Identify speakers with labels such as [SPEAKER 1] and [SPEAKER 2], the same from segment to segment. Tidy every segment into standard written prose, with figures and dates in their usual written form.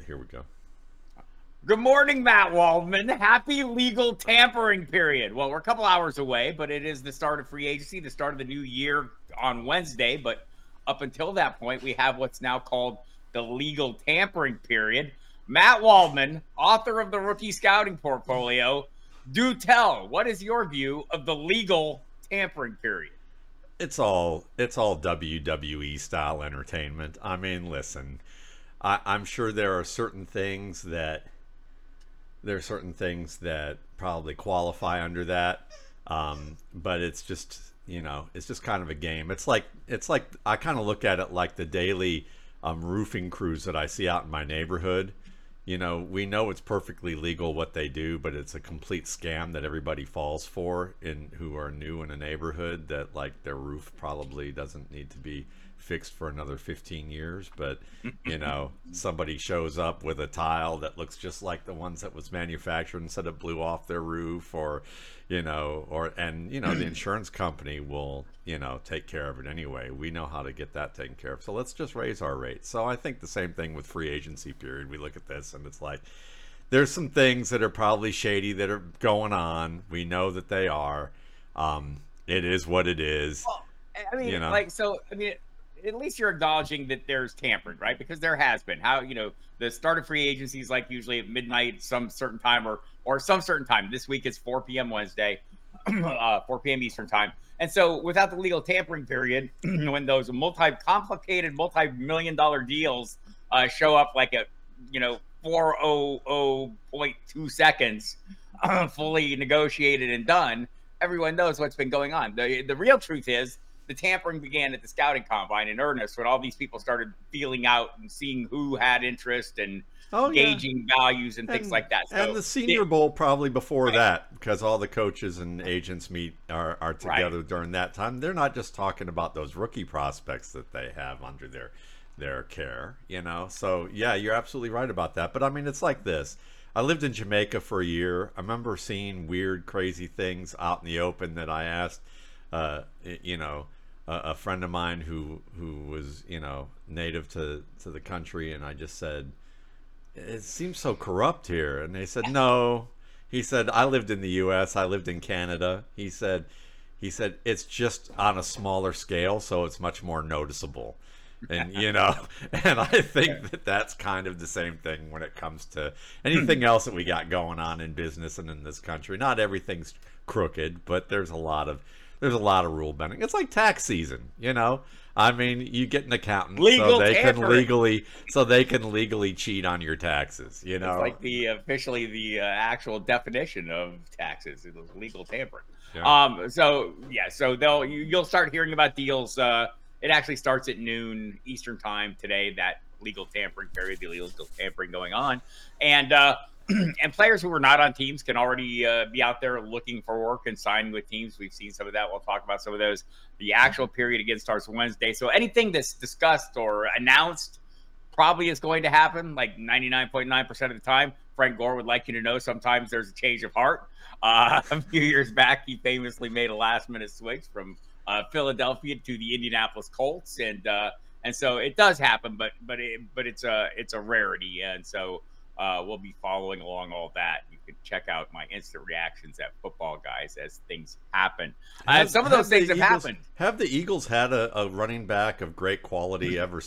[SPEAKER 1] here we go.
[SPEAKER 2] Good morning, Matt Waldman. Happy legal tampering period. Well, we're a couple hours away, but it is the start of free agency, the start of the new year on Wednesday. But up until that point, we have what's now called the legal tampering period. Matt Waldman, author of the Rookie Scouting Portfolio, do tell, what is your view of the legal tampering period?
[SPEAKER 1] It's all WWE style entertainment. I mean, listen, I'm sure there are certain things that probably qualify under that, but it's just kind of a game. It's like I kind of look at it like the daily roofing crews that I see out in my neighborhood. We know it's perfectly legal what they do, but it's a complete scam that everybody falls for in who are new in a neighborhood that like their roof probably doesn't need to be fixed for another 15 years, but somebody shows up with a tile that looks just like the ones that was manufactured instead of blew off their roof, or the insurance company will take care of it anyway. We know how to get that taken care of, so let's just raise our rates. So I think the same thing with free agency period. We look at this and it's like there's some things that are probably shady that are going on. We know that they are. It is what it is.
[SPEAKER 2] Well, I mean,
[SPEAKER 1] you know
[SPEAKER 2] at least you're acknowledging that there's tampering, right? Because there has been. The start of free agency is like usually at midnight, some certain time, or some certain time. This week is 4 p.m. Wednesday, 4 p.m. Eastern time. And so without the legal tampering period, when those complicated, multi-million-dollar deals show up like at, 4:00.2 seconds, fully negotiated and done, everyone knows what's been going on. The real truth is the tampering began at the scouting combine in earnest when all these people started feeling out and seeing who had interest and
[SPEAKER 1] Oh yeah,
[SPEAKER 2] gauging values and things like that.
[SPEAKER 1] and
[SPEAKER 2] So,
[SPEAKER 1] the Senior Bowl probably before
[SPEAKER 2] right,
[SPEAKER 1] that, because all the coaches and agents meet are
[SPEAKER 2] right.
[SPEAKER 1] together during that time. They're not just talking about those rookie prospects that they have under their care. So yeah, you're absolutely right about that. But I mean, it's like this. I lived in Jamaica for a year. I remember seeing weird, crazy things out in the open that I asked, uh, you know, a friend of mine who was native to the country, and I just said, it seems so corrupt here. And they said, no. He said, I lived in the US, I lived in Canada. He said it's just on a smaller scale, so it's much more noticeable. And and I think that that's kind of the same thing when it comes to anything else that we got going on in business and in this country. Not everything's crooked, but there's a lot of rule bending. It's like tax season. I mean, you get an accountant
[SPEAKER 2] Legal tampering.
[SPEAKER 1] so they can legally cheat on your taxes.
[SPEAKER 2] It's like officially the actual definition of taxes. It was legal tampering.
[SPEAKER 1] Yeah.
[SPEAKER 2] So yeah, so you'll start hearing about deals. It actually starts at noon Eastern time today. That legal tampering period, the legal tampering going on, and and players who are not on teams can already be out there looking for work and signing with teams. We've seen some of that. We'll talk about some of those. The actual period again starts Wednesday. So anything that's discussed or announced probably is going to happen like 99.9% of the time. Frank Gore would like you to know sometimes there's a change of heart. A few years back, he famously made a last-minute switch from Philadelphia to the Indianapolis Colts, and so it does happen, but it's a rarity, and so we'll be following along all that. You can check out my instant reactions at Football Guys as things happen. Some of those things have happened.
[SPEAKER 1] Have the Eagles had a running back of great quality ever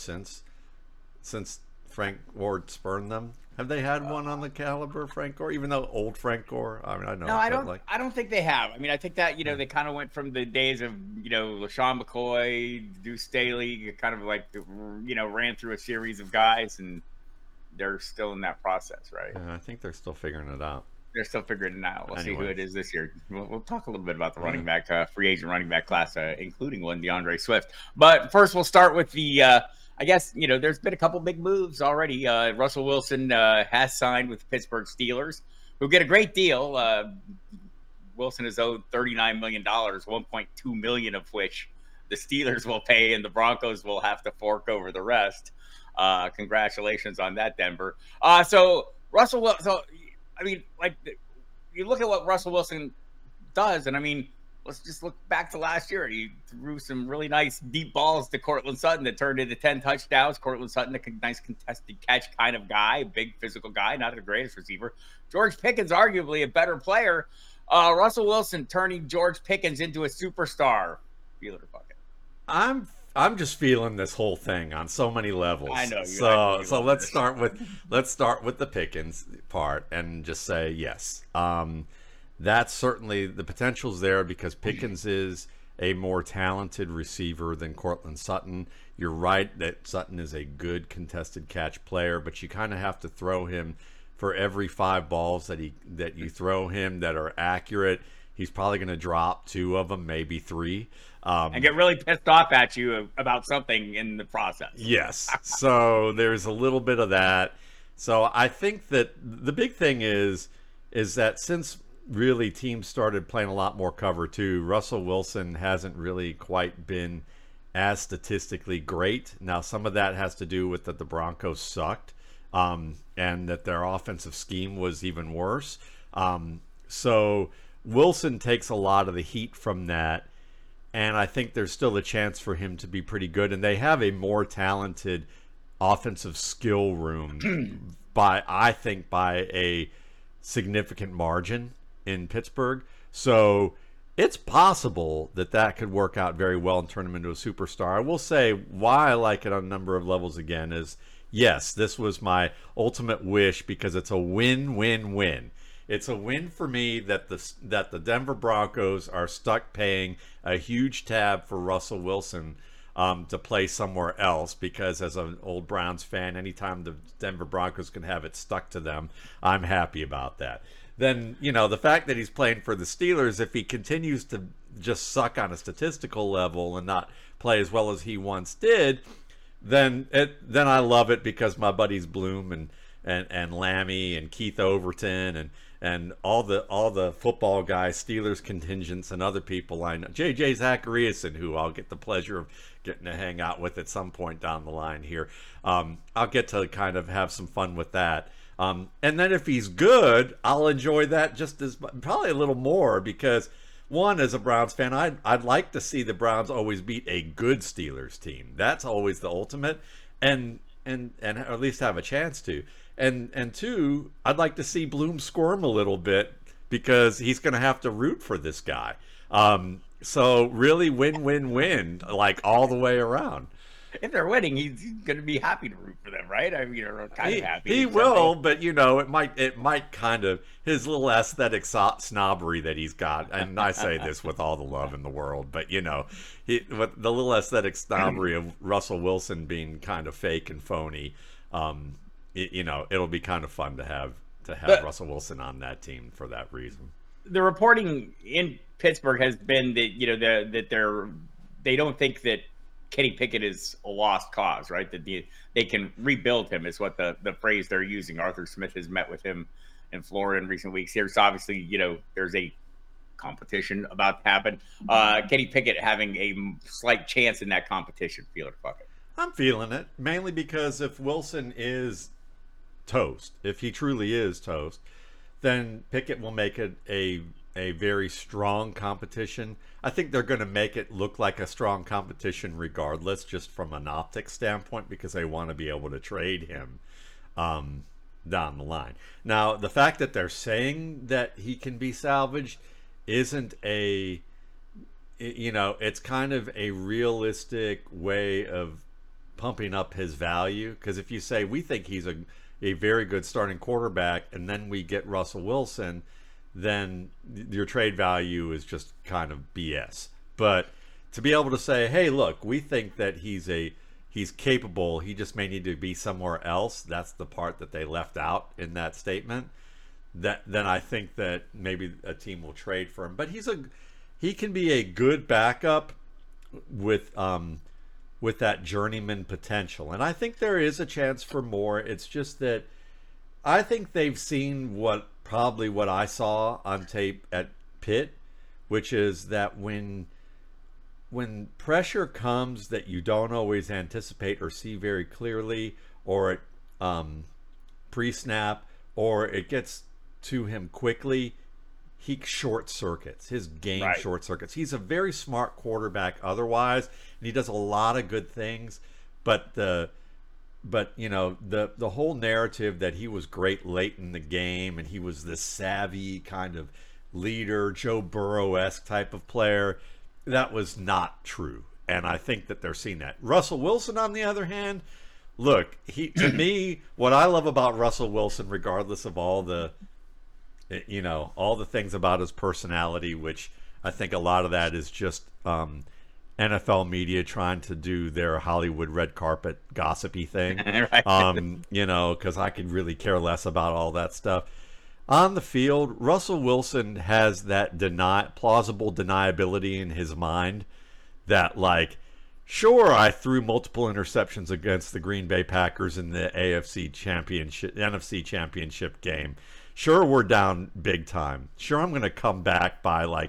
[SPEAKER 1] since Frank Gore spurned them? Have they had one on the caliber of Frank Gore, even though old Frank Gore? I mean, I know.
[SPEAKER 2] No, I
[SPEAKER 1] But
[SPEAKER 2] don't.
[SPEAKER 1] like,
[SPEAKER 2] I don't think they have. I mean, I think that they kind of went from the days of LaShawn McCoy, Deuce Staley, kind of like ran through a series of guys, and they're still in that process, right?
[SPEAKER 1] I think they're still figuring it out.
[SPEAKER 2] They're still figuring it out. We'll see who
[SPEAKER 1] Anyways,
[SPEAKER 2] it is this year. We'll talk a little bit about the
[SPEAKER 1] yeah.
[SPEAKER 2] running back, free agent running back class, including one DeAndre Swift. But first, we'll start with the. I guess there's been a couple big moves already. Russell Wilson has signed with the Pittsburgh Steelers, who get a great deal. Wilson is owed $39 million, $1.2 million of which the Steelers will pay, and the Broncos will have to fork over the rest. Congratulations on that, Denver. So Russell Wilson. So I mean, like you look at what Russell Wilson does, and I mean, let's just look back to last year. He threw some really nice deep balls to Cortland Sutton that turned into 10 touchdowns. Cortland Sutton, a nice contested catch kind of guy, big physical guy, not the greatest receiver. George Pickens, arguably a better player. Russell Wilson turning George Pickens into a superstar. Feel it or fuck it.
[SPEAKER 1] I'm just feeling this whole thing on so many levels.
[SPEAKER 2] I know.
[SPEAKER 1] So let's start with the Pickens part and just say yes. That's certainly the potential's there because Pickens is a more talented receiver than Cortland Sutton. You're right that Sutton is a good contested catch player, but you kind of have to throw him for every 5 balls that you throw him that are accurate. He's probably going to drop 2 of them, maybe 3.
[SPEAKER 2] And get really pissed off at you about something in the process.
[SPEAKER 1] Yes. So there's a little bit of that. So I think that the big thing is that since really teams started playing a lot more cover 2, Russell Wilson hasn't really quite been as statistically great. Now, some of that has to do with that the Broncos sucked and that their offensive scheme was even worse. So Wilson takes a lot of the heat from that. And I think there's still a chance for him to be pretty good. And they have a more talented offensive skill room by a significant margin in Pittsburgh. So it's possible that could work out very well and turn him into a superstar. I will say why I like it on a number of levels again is, yes, this was my ultimate wish because it's a win-win-win. It's a win for me that the Denver Broncos are stuck paying a huge tab for Russell Wilson to play somewhere else because as an old Browns fan, anytime the Denver Broncos can have it stuck to them, I'm happy about that. Then, the fact that he's playing for the Steelers, if he continues to just suck on a statistical level and not play as well as he once did, then I love it because my buddies Bloom and Lammy and Keith Overton and all the football guys, Steelers contingents, and other people I know. J.J. Zachariason, who I'll get the pleasure of getting to hang out with at some point down the line here. I'll get to kind of have some fun with that. And then if he's good, I'll enjoy that just as probably a little more because, one, as a Browns fan, I'd like to see the Browns always beat a good Steelers team. That's always the ultimate, and at least have a chance to. And 2, I'd like to see Bloom squirm a little bit because he's going to have to root for this guy. So really win-win-win, like all the way around.
[SPEAKER 2] If they're winning, he's going to be happy to root for them, right? I mean, you're kind of happy.
[SPEAKER 1] He will, but it might kind of his little aesthetic snobbery that he's got, and I say this with all the love in the world, but with the little aesthetic snobbery of Russell Wilson being kind of fake and phony, it'll be kind of fun to have Russell Wilson on that team for that reason.
[SPEAKER 2] The reporting in Pittsburgh has been that that they don't think that Kenny Pickett is a lost cause, right? That they can rebuild him is what the phrase they're using. Arthur Smith has met with him in Florida in recent weeks. Here's obviously, there's a competition about to happen. Kenny Pickett having a slight chance in that competition. Feel it, fuck it.
[SPEAKER 1] I'm feeling it, mainly because if Wilson is toast, if he truly is toast, then Pickett will make it a very strong competition. I think they're going to make it look like a strong competition regardless, just from an optics standpoint, because they want to be able to trade him down the line. Now, the fact that they're saying that he can be salvaged isn't it's kind of a realistic way of pumping up his value, because if you say we think he's a very good starting quarterback and then we get Russell Wilson, then your trade value is just kind of BS. But to be able to say, hey, look, we think that he's capable, he just may need to be somewhere else, that's the part that they left out in that statement, then I think that maybe a team will trade for him. But he can be a good backup with that journeyman potential. And I think there is a chance for more. It's just that I think they've seen what I saw on tape at Pitt, which is that when pressure comes that you don't always anticipate or see very clearly, or pre-snap, or it gets to him quickly, he short circuits. His game
[SPEAKER 2] Right.
[SPEAKER 1] short circuits. He's a very smart quarterback otherwise, and he does a lot of good things. But the whole narrative that he was great late in the game and he was this savvy kind of leader, Joe Burrow-esque type of player, that was not true. And I think that they're seeing that. Russell Wilson, on the other hand, look, to me, what I love about Russell Wilson, regardless of all the things about his personality, which I think a lot of that is just NFL media trying to do their Hollywood red carpet gossipy thing.
[SPEAKER 2] Right.
[SPEAKER 1] Because I could really care less about all that stuff. On the field, Russell Wilson has that plausible deniability in his mind that, like, sure, I threw multiple interceptions against the Green Bay Packers in the NFC Championship game. Sure, we're down big time. Sure, I'm going to come back by, like,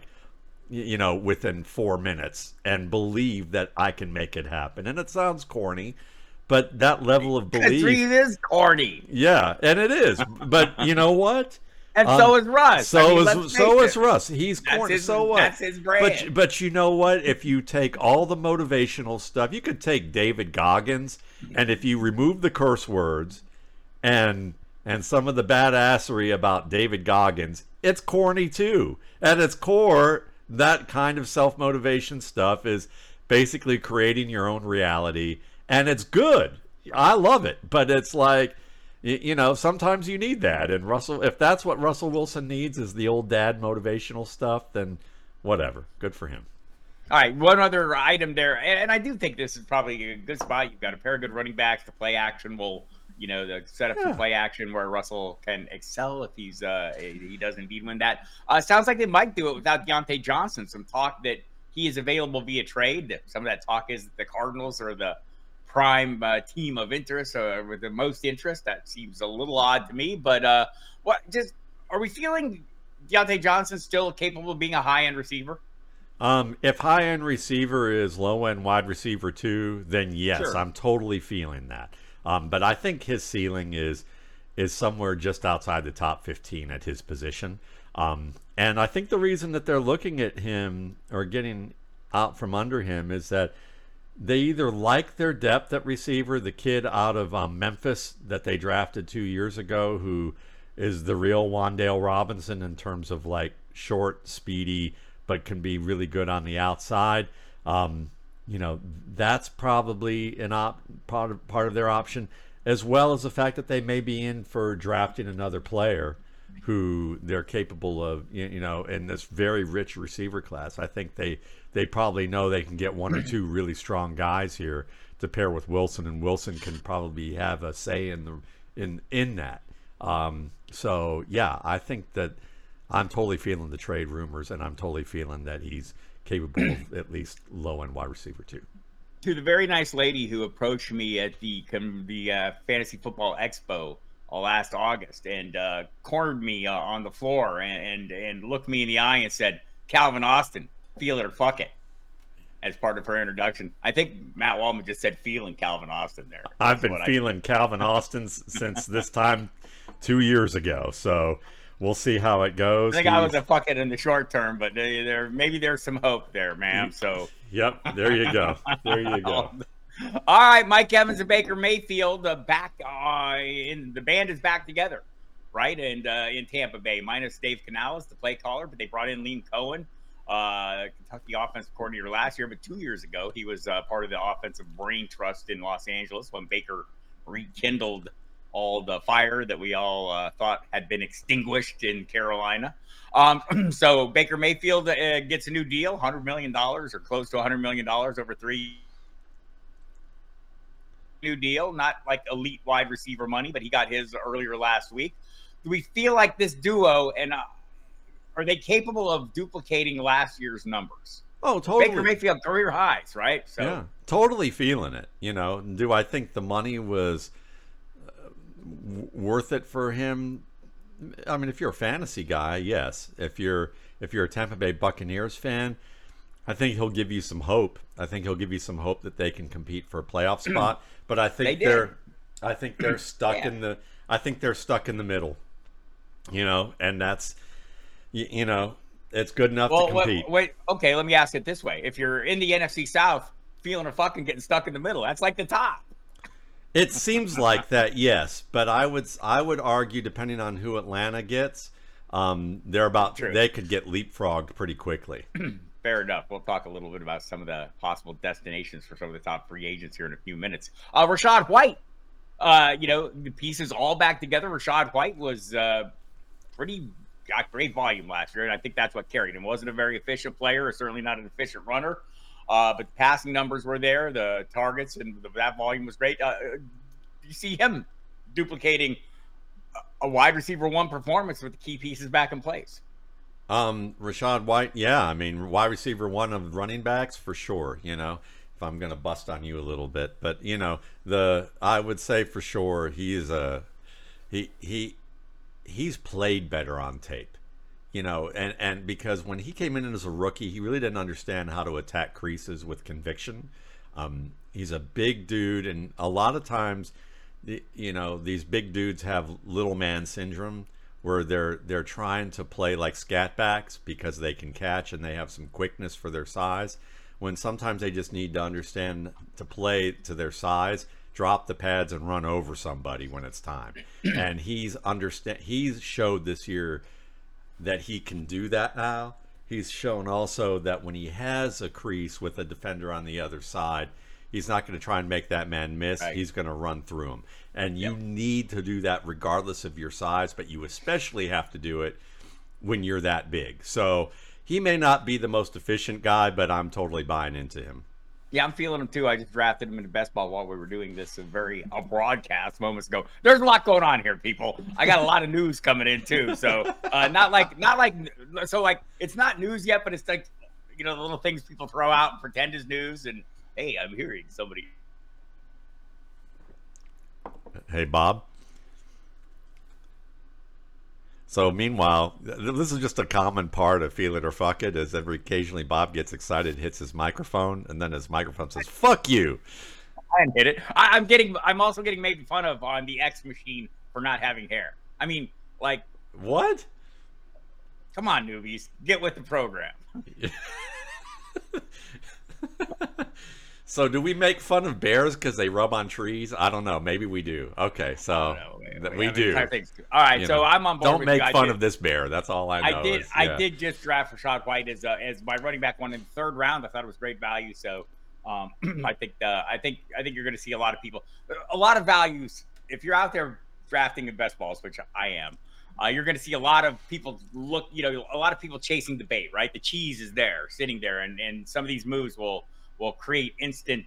[SPEAKER 1] within 4 minutes and believe that I can make it happen. And it sounds corny, but that level of belief.
[SPEAKER 2] It is corny.
[SPEAKER 1] Yeah, and it is. But you know what?
[SPEAKER 2] And so is Russ.
[SPEAKER 1] So is Russ. He's corny. So what?
[SPEAKER 2] That's his brand.
[SPEAKER 1] But you know what? If you take all the motivational stuff, you could take David Goggins, and if you remove the curse words and some of the badassery about David Goggins, it's corny too. At its core, that kind of self-motivation stuff is basically creating your own reality, and it's good. I love it, but it's like, sometimes you need that. And if that's what Russell Wilson needs is the old dad motivational stuff, then whatever. Good for him.
[SPEAKER 2] All right, one other item there, and I do think this is probably a good spot. You've got a pair of good running backs. The play action will, the setup for play action where Russell can excel if he does indeed win that. Sounds like they might do it without Deontay Johnson. Some talk that he is available via trade. Some of that talk is that the Cardinals are the prime team of interest, or with the most interest. That seems a little odd to me, but are we feeling Deontay Johnson still capable of being a high-end receiver?
[SPEAKER 1] If high-end receiver is low-end wide receiver too, then yes, sure. I'm totally feeling that. But I think his ceiling is somewhere just outside the top 15 at his position. And I think the reason that they're looking at him or getting out from under him is that they either like their depth at receiver, the kid out of Memphis that they drafted 2 years ago, who is the real Wan'Dale Robinson in terms of like short, speedy, but can be really good on the outside. That's probably part of their option, as well as the fact that they may be in for drafting another player who they're capable of, in this very rich receiver class. I think they probably know they can get one or two really strong guys here to pair with Wilson, and Wilson can probably have a say in that. So yeah, I think that I'm totally feeling the trade rumors, and I'm totally feeling that he's capable of at least low-end wide receiver too.
[SPEAKER 2] To the very nice lady who approached me at the Fantasy Football Expo last August and cornered me on the floor and looked me in the eye and said, "Calvin Austin, feel it or fuck it," as part of her introduction. I think Matt Waldman just said feeling Calvin Austin there.
[SPEAKER 1] I've been feeling Calvin Austin since this time 2 years ago, so we'll see how it goes.
[SPEAKER 2] I think I was a fuck it in the short term, but maybe there's some hope there, ma'am. So
[SPEAKER 1] yep, there you go. There you go.
[SPEAKER 2] All right, Mike Evans and Baker Mayfield back in the band is back together, right? And in Tampa Bay, minus Dave Canales, the play caller, but they brought in Liam Cohen, Kentucky offensive coordinator last year, but 2 years ago he was part of the offensive brain trust in Los Angeles when Baker rekindled all the fire that we all thought had been extinguished in Carolina. So Baker Mayfield gets a new deal, $100 million or close to $100 million over 3 new deal, not like elite wide receiver money, but he got his earlier last week. Do we feel like this duo, and are they capable of duplicating last year's numbers?
[SPEAKER 1] Oh, totally.
[SPEAKER 2] Baker Mayfield career highs, right? So
[SPEAKER 1] yeah, totally feeling it. Do I think the money was worth it for him? I mean, if you're a fantasy guy, yes. If you're a Tampa Bay Buccaneers fan, I think he'll give you some hope. I think he'll give you some hope that they can compete for a playoff spot. But I think they're stuck in the middle. And you know, it's good enough to
[SPEAKER 2] Well,
[SPEAKER 1] compete.
[SPEAKER 2] wait, okay, let me ask it this way. If you're in the NFC South, feeling a fucking getting stuck in the middle, that's like the top.
[SPEAKER 1] It seems like that, yes, but I would argue, depending on who Atlanta gets,
[SPEAKER 2] True.
[SPEAKER 1] they could get leapfrogged pretty quickly.
[SPEAKER 2] Fair enough. We'll talk a little bit about some of the possible destinations for some of the top free agents here in a few minutes. Rashad White, the pieces all back together. Rashad White was pretty got great volume last year, and I think that's what carried him. Wasn't a very efficient player, or certainly not an efficient runner, but the passing numbers were there, the targets, and that volume was great. You see him duplicating a wide receiver one performance with the key pieces back in place.
[SPEAKER 1] Rashad White, yeah, I mean, wide receiver one of running backs for sure. If I'm gonna bust on you a little bit, but I would say for sure he's played better on tape. And because when he came in as a rookie, he really didn't understand how to attack creases with conviction. He's a big dude, and a lot of times, these big dudes have little man syndrome, where they're trying to play like scat backs because they can catch and they have some quickness for their size. When sometimes they just need to understand to play to their size, drop the pads and run over somebody when it's time. And he's showed this year that he can do that now. He's shown also that when he has a crease with a defender on the other side, he's not going to try and make that man miss.
[SPEAKER 2] Right.
[SPEAKER 1] He's going to run through him. And you need to do that regardless of your size, but you especially have to do it when you're that big. So he may not be the most efficient guy, but I'm totally buying into him.
[SPEAKER 2] Yeah, I'm feeling him too. I just drafted him into best ball while we were doing this a broadcast moments ago. There's a lot going on here, people. I got a lot of news coming in too. So it's not news yet, but it's like, the little things people throw out and pretend is news. And hey, I'm hearing somebody.
[SPEAKER 1] Hey, Bob. So meanwhile, this is just a common part of Feel It or Fuck It, is occasionally Bob gets excited, hits his microphone, and then his microphone says, "Fuck you."
[SPEAKER 2] I didn't hit it. I'm also getting made fun of on the X machine for not having hair. I mean, like,
[SPEAKER 1] what?
[SPEAKER 2] Come on, newbies, get with the program.
[SPEAKER 1] So do we make fun of bears because they rub on trees? I don't know. Maybe we do. Okay, so we do.
[SPEAKER 2] All right, so I'm on board.
[SPEAKER 1] Don't make fun of this bear. That's all I know.
[SPEAKER 2] I did just draft Rashad White as my running back one in the third round. I thought it was great value. So I think you're going to see a lot of people, a lot of values. If you're out there drafting in best balls, which I am, you're going to see a lot of people a lot of people chasing the bait. Right, the cheese is there, sitting there, and some of these moves will create instant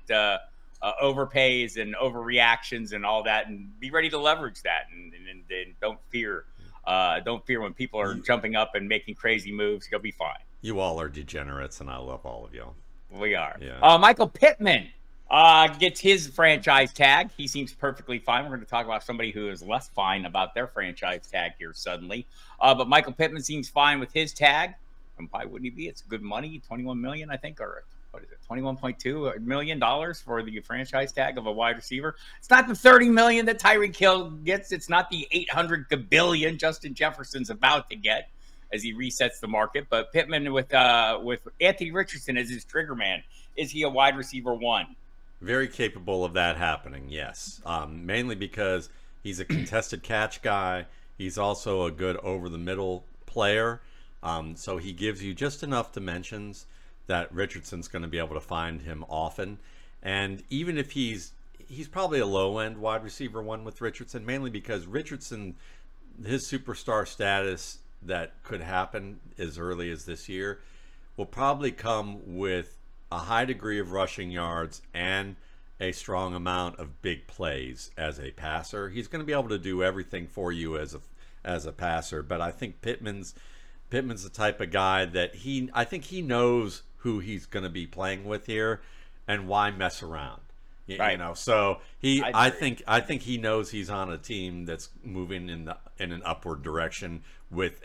[SPEAKER 2] overpays and overreactions and all that, and be ready to leverage that. And don't fear when people are jumping up and making crazy moves. You'll be fine.
[SPEAKER 1] You all are degenerates, and I love all of y'all.
[SPEAKER 2] We are.
[SPEAKER 1] Yeah.
[SPEAKER 2] Michael Pittman gets his franchise tag. He seems perfectly fine. We're going to talk about somebody who is less fine about their franchise tag here suddenly. But Michael Pittman seems fine with his tag. And why wouldn't he be? It's good money, $21 million, I think, or what is it, $21.2 million for the franchise tag of a wide receiver. It's not the $30 million that Tyreek Hill gets. It's not the $800 billion Justin Jefferson's about to get as he resets the market. But Pittman with Anthony Richardson as his trigger man, is he a wide receiver one?
[SPEAKER 1] Very capable of that happening, yes. Mainly because he's a contested catch guy. He's also a good over-the-middle player. So he gives you just enough dimensions that Richardson's going to be able to find him often. And even if he's probably a low-end wide receiver one with Richardson, mainly because Richardson, his superstar status that could happen as early as this year, will probably come with a high degree of rushing yards and a strong amount of big plays as a passer. He's going to be able to do everything for you as a passer, but I think Pittman's the type of guy that I think he knows who he's going to be playing with here and why mess around.
[SPEAKER 2] Right.
[SPEAKER 1] So I think he knows he's on a team that's moving in an upward direction with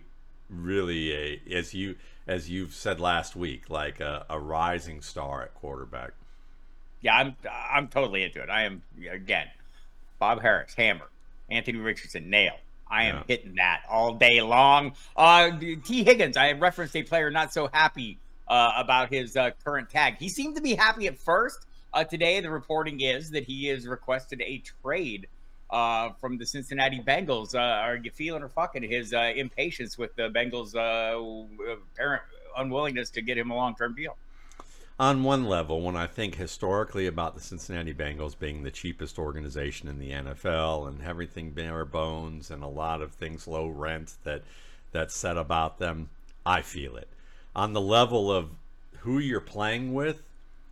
[SPEAKER 1] as you've said last week, like a rising star at quarterback.
[SPEAKER 2] Yeah, I'm totally into it. I am, again, Bob Harris, hammer. Anthony Richardson, nail. I am
[SPEAKER 1] Yeah.
[SPEAKER 2] hitting that all day long. T. Higgins, I referenced a player not so happy about his current tag. He seemed to be happy at first. Today, the reporting is that he has requested a trade from the Cincinnati Bengals. Are you feeling or fucking his impatience with the Bengals' apparent unwillingness to get him a long-term deal?
[SPEAKER 1] On one level, when I think historically about the Cincinnati Bengals being the cheapest organization in the NFL and everything bare bones and a lot of things low rent that's said about them, I feel it. On the level of who you're playing with,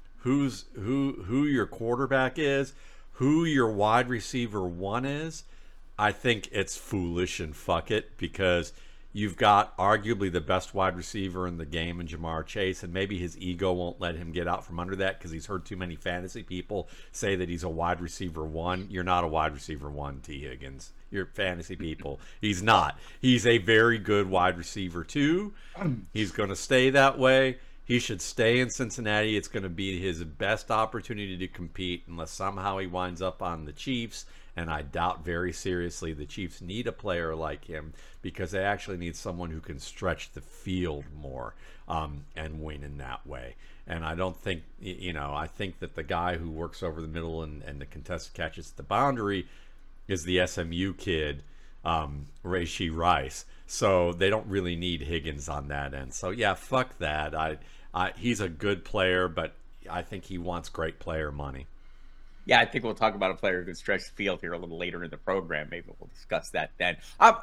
[SPEAKER 1] who your quarterback is, who your wide receiver one is, I think it's foolish and fuck it, because you've got arguably the best wide receiver in the game in Jamar Chase, and maybe his ego won't let him get out from under that because he's heard too many fantasy people say that he's a wide receiver one. You're not a wide receiver one, T. Higgins. You're fantasy people. He's not. He's a very good wide receiver two. He's going to stay that way. He should stay in Cincinnati. It's going to be his best opportunity to compete unless somehow he winds up on the Chiefs. And I doubt very seriously the Chiefs need a player like him, because they actually need someone who can stretch the field more and win in that way. And I don't think, I think that the guy who works over the middle and the contested catches at the boundary is the SMU kid, Rashee Rice. So they don't really need Higgins on that end. So yeah, fuck that. He's a good player, but I think he wants great player money.
[SPEAKER 2] Yeah, I think we'll talk about a player who can stretch the field here a little later in the program. Maybe we'll discuss that then. I'm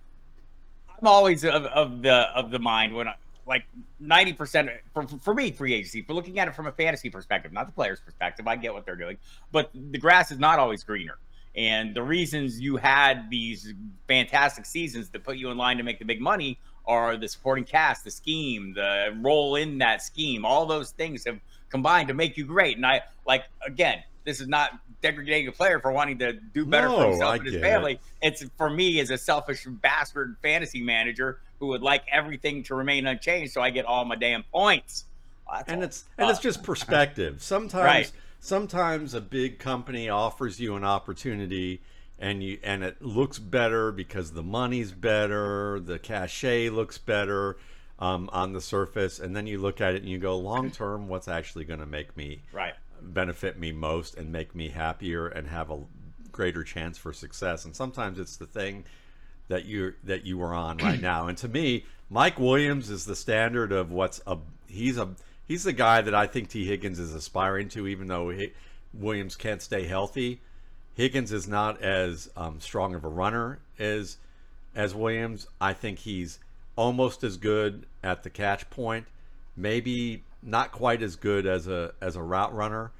[SPEAKER 2] always of the mind when 90% for me, free agency, for looking at it from a fantasy perspective, not the player's perspective. I get what they're doing, but the grass is not always greener. And the reasons you had these fantastic seasons that put you in line to make the big money are the supporting cast, the scheme, the role in that scheme. All those things have combined to make you great. And again, this is not degrading a player for wanting to do better for himself and his family. It's for me as a selfish bastard fantasy manager who would like everything to remain unchanged, so I get all my damn points.
[SPEAKER 1] It's just perspective. Sometimes a big company offers you an opportunity, and it looks better because the money's better, the cachet looks better on the surface, and then you look at it and you go, long term, what's actually going to make me benefit me most and make me happier and have a greater chance for success? And sometimes it's the thing that you are on right now. And to me, Mike Williams is the standard of he's the guy that I think T. Higgins is aspiring to, even though Williams can't stay healthy. Higgins is not as strong of a runner as Williams. I think he's almost as good at the catch point, maybe not quite as good as a route runner.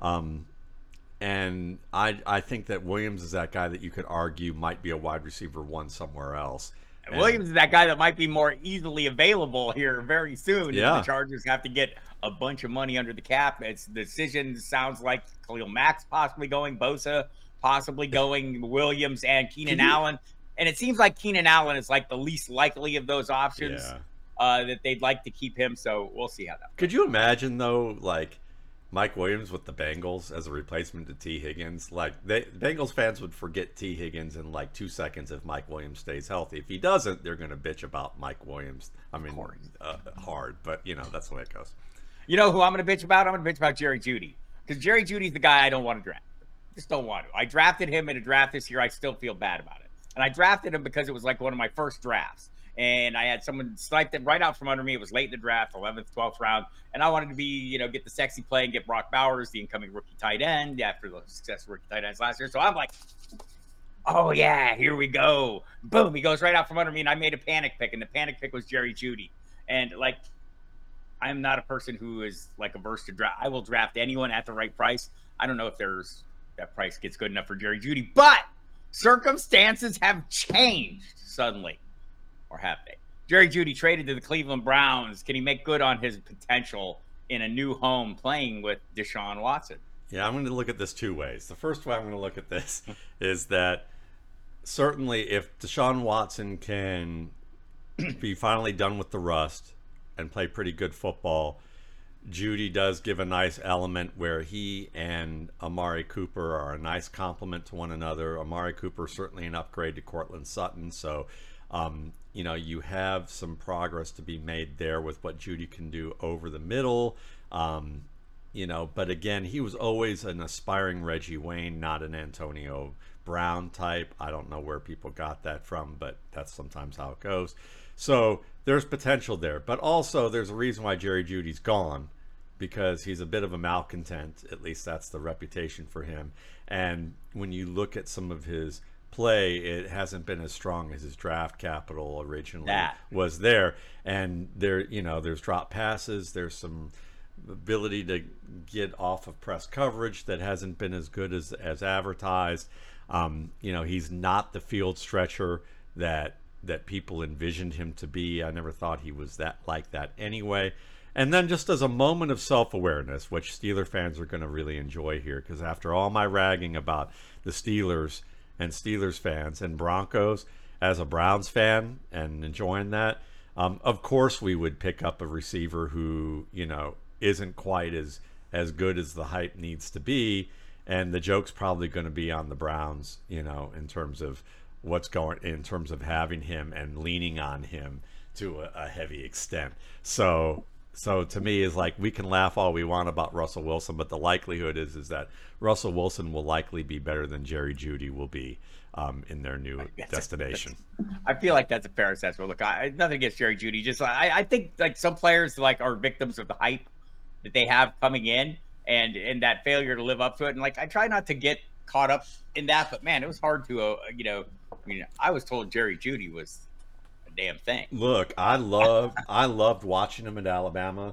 [SPEAKER 1] And I think that Williams is that guy that you could argue might be a wide receiver one somewhere else.
[SPEAKER 2] And Williams is that guy that might be more easily available here very soon.
[SPEAKER 1] Yeah.
[SPEAKER 2] The Chargers have to get a bunch of money under the cap. It's the decision sounds like Khalil Mack's possibly going, Bosa possibly going, Williams and Keenan Allen. And it seems like Keenan Allen is like the least likely of those options that they'd like to keep him. So we'll see how that goes.
[SPEAKER 1] Could you imagine, though, like Mike Williams with the Bengals as a replacement to T. Higgins? Bengals fans would forget T. Higgins in 2 seconds if Mike Williams stays healthy. If he doesn't, they're going to bitch about Mike Williams. I mean, hard, but that's the way it goes.
[SPEAKER 2] You know who I'm going to bitch about? I'm going to bitch about Jerry Jeudy, because Jerry Judy's the guy I don't want to draft. Just don't want to. I drafted him in a draft this year. I still feel bad about it. And I drafted him because it was one of my first drafts. And I had someone sniped it right out from under me. It was late in the draft, 11th, 12th round. And I wanted to be, get the sexy play and get Brock Bowers, the incoming rookie tight end, after the successful rookie tight ends last year. So I'm like, oh, yeah, here we go. Boom. He goes right out from under me. And I made a panic pick. And the panic pick was Jerry Jeudy. And, I'm not a person who is, averse to draft. I will draft anyone at the right price. I don't know if that price gets good enough for Jerry Jeudy. But circumstances have changed suddenly. Or have they? Jerry Jeudy traded to the Cleveland Browns. Can he make good on his potential in a new home playing with Deshaun Watson?
[SPEAKER 1] Yeah, I'm going to look at this two ways. The first way I'm going to look at this is that certainly if Deshaun Watson can be finally done with the rust and play pretty good football, Judy does give a nice element where he and Amari Cooper are a nice complement to one another. Amari Cooper certainly an upgrade to Cortland Sutton, so you have some progress to be made there with what Judy can do over the middle. But again, he was always an aspiring Reggie Wayne, not an Antonio Brown type. I don't know where people got that from, but that's sometimes how it goes. So there's potential there, but also there's a reason why Jerry Judy's gone, because he's a bit of a malcontent. At least that's the reputation for him. And when you look at some of his play, it hasn't been as strong as his draft capital originally was there. And there's drop passes. There's some ability to get off of press coverage that hasn't been as good as advertised. He's not the field stretcher that people envisioned him to be. I never thought he was that like that anyway. And then just as a moment of self-awareness, which Steeler fans are going to really enjoy here, because after all my ragging about the Steelers and Steelers fans and Broncos, as a Browns fan and enjoying that, of course we would pick up a receiver who, isn't quite as good as the hype needs to be. And the joke's probably going to be on the Browns, in terms of in terms of having him and leaning on him to a heavy extent. So to me, is like, we can laugh all we want about Russell Wilson, but the likelihood is that Russell Wilson will likely be better than Jerry Jeudy will be in their new destination.
[SPEAKER 2] I feel like that's a fair assessment. Look, nothing against Jerry Jeudy. Just I think like some players are victims of the hype that they have coming in and that failure to live up to it. And I try not to get caught up in that, but man, it was hard to I was told Jerry Jeudy was a damn thing.
[SPEAKER 1] Look, I loved watching him at Alabama.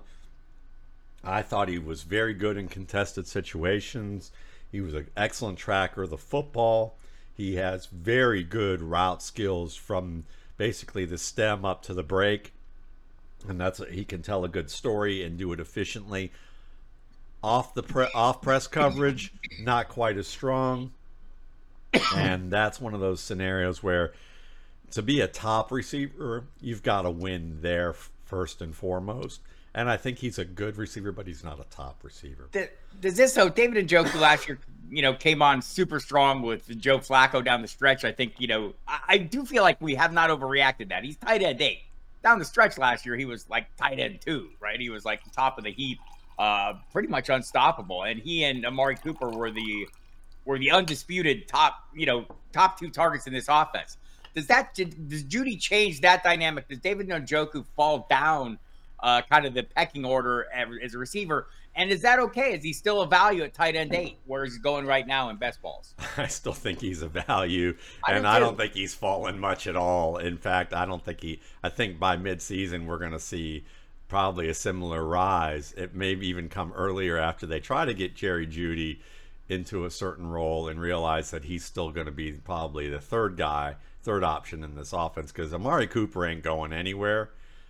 [SPEAKER 1] I thought he was very good in contested situations. He was an excellent tracker of the football. He has very good route skills from basically the stem up to the break. And he can tell a good story and do it efficiently. Off press coverage, not quite as strong. And that's one of those scenarios where, to be a top receiver, you've got to win there first and foremost. And I think he's a good receiver, but he's not a top receiver.
[SPEAKER 2] Does this, so David Njoku last year, came on super strong with Joe Flacco down the stretch. I think, I do feel like we have not overreacted that. He's tight end 8. Down the stretch last year, he was like tight end 2, right? He was like top of the heap, pretty much unstoppable. And he and Amari Cooper were the undisputed top 2 targets in this offense. Does Jeudy change that dynamic? Does David Njoku fall down kind of the pecking order as a receiver? And is that okay? Is he still a value at tight end 8, where he's going right now in best balls?
[SPEAKER 1] I still think he's a value, and I don't think he's fallen much at all. In fact, I think by midseason we're going to see probably a similar rise. It may even come earlier after they try to get Jerry Jeudy into a certain role and realize that he's still going to be probably the third option in this offense, because Amari Cooper ain't going anywhere.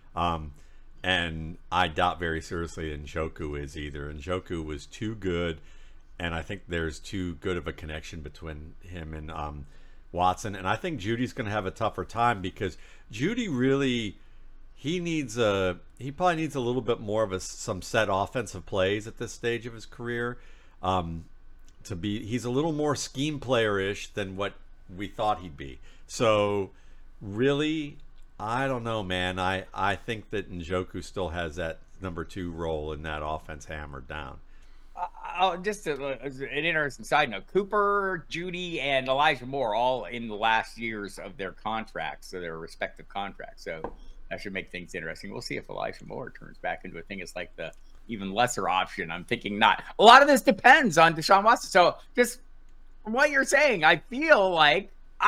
[SPEAKER 1] And I doubt very seriously Njoku is either. Njoku was too good, and I think there's too good of a connection between him and Watson. And I think Judy's going to have a tougher time, because Jeudy really, he probably needs a little bit more of some set offensive plays at this stage of his career. He's a little more scheme player-ish than what we thought he'd be. So really, I don't know, man. I think that Njoku still has that number 2 role in that offense hammered down.
[SPEAKER 2] Just an interesting side note: Cooper, Jeudy, and Elijah Moore all in the last years of their contracts, so their respective contracts. So that should make things interesting. We'll see if Elijah Moore turns back into a thing. It's like the even lesser option. I'm thinking not. A lot of this depends on Deshaun Watson. So just from what you're saying, I feel like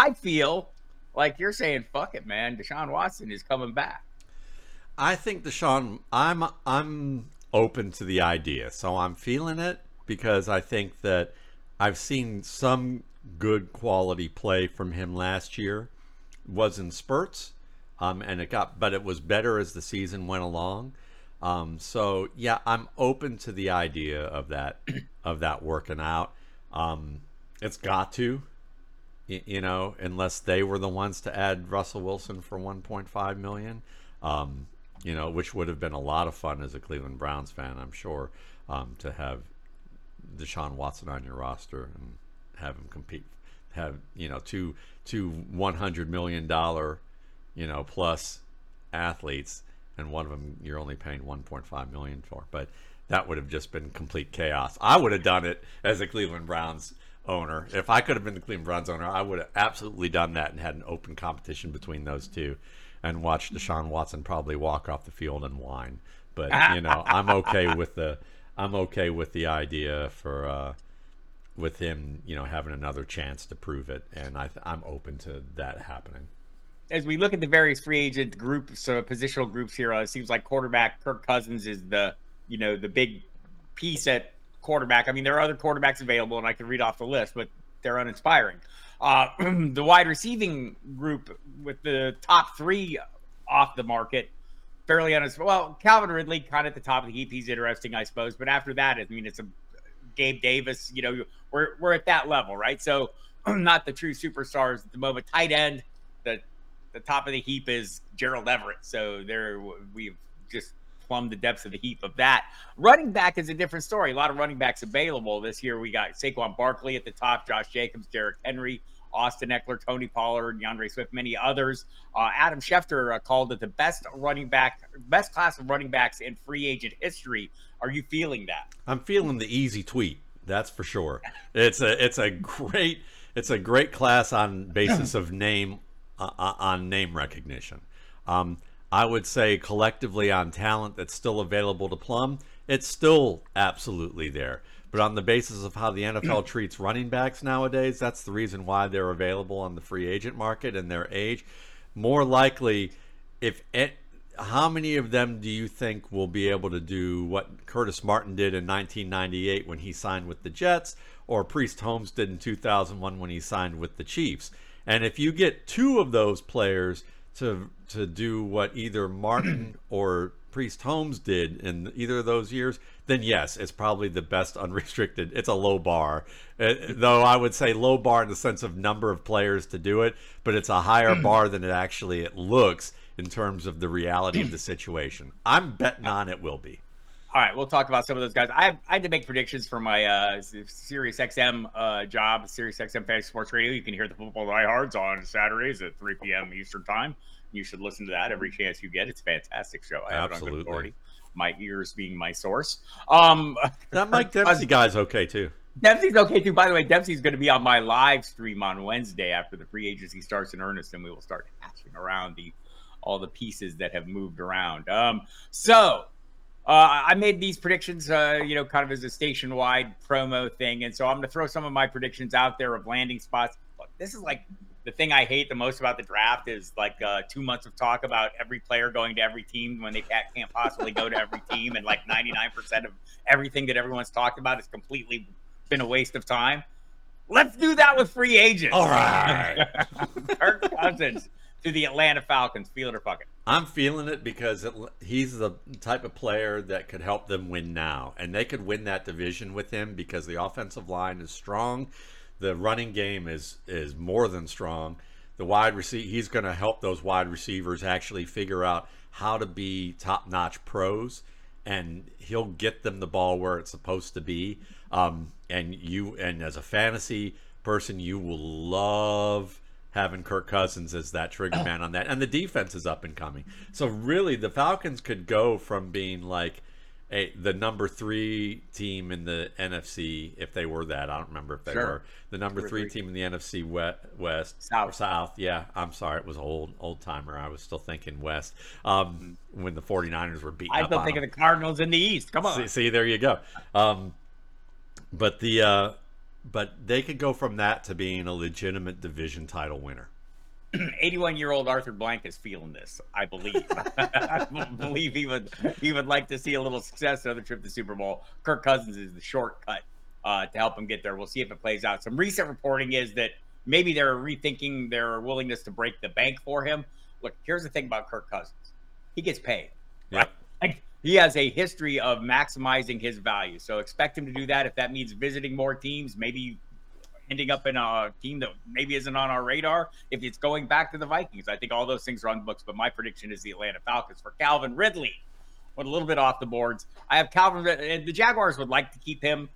[SPEAKER 2] you're saying, fuck it, man. Deshaun Watson is coming back.
[SPEAKER 1] I think Deshaun, I'm open to the idea. So I'm feeling it, because I think that I've seen some good quality play from him last year. It was in spurts, but it was better as the season went along. So yeah, I'm open to the idea of that working out. It's got to. Unless they were the ones to add Russell Wilson for $1.5 million. which would have been a lot of fun as a Cleveland Browns fan, I'm sure, to have Deshaun Watson on your roster and have him compete, have two $100 million plus athletes, and one of them you're only paying $1.5 million for. But that would have just been complete chaos. I would have done it as a Cleveland Browns owner. If I could have been the Cleveland Browns owner, I would have absolutely done that and had an open competition between those two, and watched Deshaun Watson probably walk off the field and whine. But I'm okay with the idea for with him having another chance to prove it, and I'm open to that happening.
[SPEAKER 2] As we look at the various free agent groups, positional groups here, it seems like quarterback Kirk Cousins is the big piece at quarterback. I mean, there are other quarterbacks available, and I can read off the list, but they're uninspiring. The wide receiving group with the top three off the market, fairly uninspiring. Well, Calvin Ridley kind of at the top of the heap. He's interesting, I suppose. But after that, I mean, it's a Gabe Davis. We're at that level, right? So not the true superstars at the moment. Tight end, the top of the heap is Gerald Everett. So we've just plumbed the depths of the heap of that. Running back is a different story. A lot of running backs available this year. We got Saquon Barkley at the top, Josh Jacobs, Derrick Henry, Austin Eckler, Tony Pollard, DeAndre Swift, many others. Adam Schefter called it the best class of running backs in free agent history. Are you feeling that?
[SPEAKER 1] I'm feeling the easy tweet. That's for sure. It's a great class on basis of name recognition. I would say collectively on talent that's still available to plumb, it's still absolutely there. But on the basis of how the NFL treats running backs nowadays, that's the reason why they're available on the free agent market and their age. More likely, how many of them do you think will be able to do what Curtis Martin did in 1998 when he signed with the Jets, or Priest Holmes did in 2001 when he signed with the Chiefs? And if you get two of those players to do what either Martin or Priest Holmes did in either of those years, then yes, it's probably the best unrestricted. It's a low bar, though I would say low bar in the sense of number of players to do it, but it's a higher bar than it looks in terms of the reality of the situation. I'm betting on it will be.
[SPEAKER 2] All right, we'll talk about some of those guys. I had to make predictions for my Sirius XM job, Sirius XM Fantasy Sports Radio. You can hear the Football Diehards on Saturdays at 3 p.m. Eastern Time. You should listen to that every chance you get. It's a fantastic show. I have it on good authority. My ears being my source.
[SPEAKER 1] That Mike Dempsey guy's okay too.
[SPEAKER 2] Dempsey's okay too. By the way, Dempsey's going to be on my live stream on Wednesday after the free agency starts in earnest, and we will start hashing around all the pieces that have moved around. I made these predictions, kind of as a station-wide promo thing, and so I'm going to throw some of my predictions out there of landing spots. Look, this is like the thing I hate the most about the draft is like 2 months of talk about every player going to every team when they can't possibly go to every team, and like 99% of everything that everyone's talked about has completely been a waste of time. Let's do that with free agents.
[SPEAKER 1] All right.
[SPEAKER 2] Kirk Cousins to the Atlanta Falcons. Feel it or fuck it.
[SPEAKER 1] I'm feeling it because he's the type of player that could help them win now. And they could win that division with him because the offensive line is strong. The running game is more than strong. The wide receiver, he's going to help those wide receivers actually figure out how to be top-notch pros, and he'll get them the ball where it's supposed to be. And as a fantasy person, you will love having Kirk Cousins as that trigger man on that. And the defense is up and coming. So really, the Falcons could go from being like the number 3 team in the NFC, if they were that. I don't remember if they were the number 3 team in the NFC West or South. Yeah, I'm sorry, it was old timer. I was still thinking West when the 49ers were beating up on them.
[SPEAKER 2] I still think of the Cardinals in the East. Come on.
[SPEAKER 1] See, there you go. But they could go from that to being a legitimate division title winner.
[SPEAKER 2] 81-year-old Arthur Blank is feeling this, I believe. I believe he would like to see a little success, another trip to the Super Bowl. Kirk Cousins is the shortcut to help him get there. We'll see if it plays out. Some recent reporting is that maybe they're rethinking their willingness to break the bank for him. Look, here's the thing about Kirk Cousins. He gets paid.
[SPEAKER 1] Right?
[SPEAKER 2] Like, he has a history of maximizing his value. So expect him to do that. If that means visiting more teams, maybe ending up in a team that maybe isn't on our radar, if it's going back to the Vikings. I think all those things are on the books, but my prediction is the Atlanta Falcons for Calvin Ridley. Went a little bit off the boards. I have Calvin, and the Jaguars would like to keep him,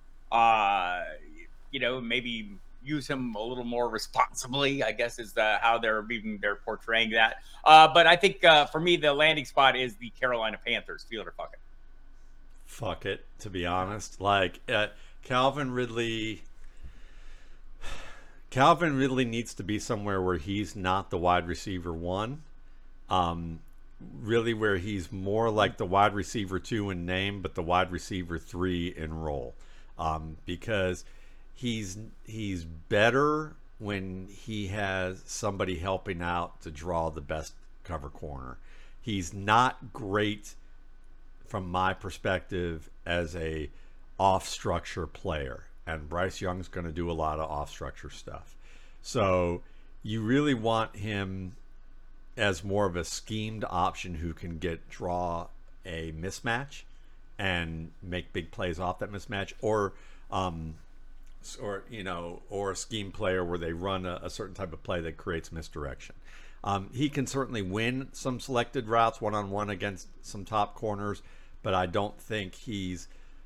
[SPEAKER 2] maybe use him a little more responsibly, I guess is how they're portraying that. But I think for me, the landing spot is the Carolina Panthers. Field or fuck it.
[SPEAKER 1] Fuck it, to be honest. Like, Calvin Ridley needs to be somewhere where he's not the wide receiver one. Really where he's more like the wide receiver 2 in name, but the wide receiver 3 in role. Because he's better when he has somebody helping out to draw the best cover corner. He's not great from my perspective as a off structure player, and Bryce Young's going to do a lot of off structure stuff. So you really want him as more of a schemed option who can draw a mismatch and make big plays off that mismatch, or a scheme player where they run a certain type of play that creates misdirection. He can certainly win some selected routes one-on-one against some top corners, but I don't think he's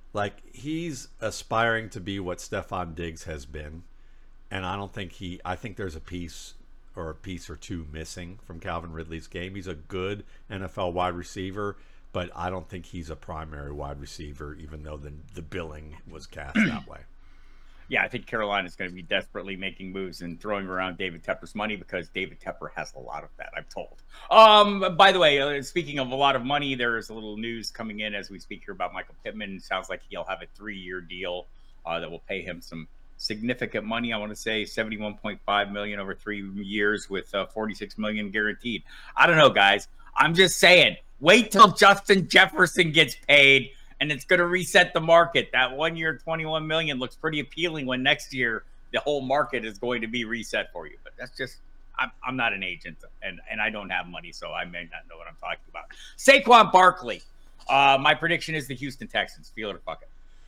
[SPEAKER 1] aspiring to be what Stephon Diggs has been. And I don't think I think there's a piece or two missing from Calvin Ridley's game. He's a good NFL wide receiver, but I don't think he's a primary wide receiver, even though the billing was cast that way.
[SPEAKER 2] Yeah, I think Carolina's going to be desperately making moves and throwing around David Tepper's money because David Tepper has a lot of that, I'm told. By the way, speaking of a lot of money, there is a little news coming in as we speak here about Michael Pittman. It sounds like he'll have a 3-year deal that will pay him some significant money. I want to say $71.5 million over 3 years with $46 million guaranteed. I don't know, guys. I'm just saying, wait till Justin Jefferson gets paid, and it's going to reset the market. That 1 year, $21 million looks pretty appealing when next year the whole market is going to be reset for you. But that's just, I'm not an agent, and I don't have money, so I may not know what I'm talking about. Saquon Barkley. My prediction is the Houston Texans. Feel it or fuck it.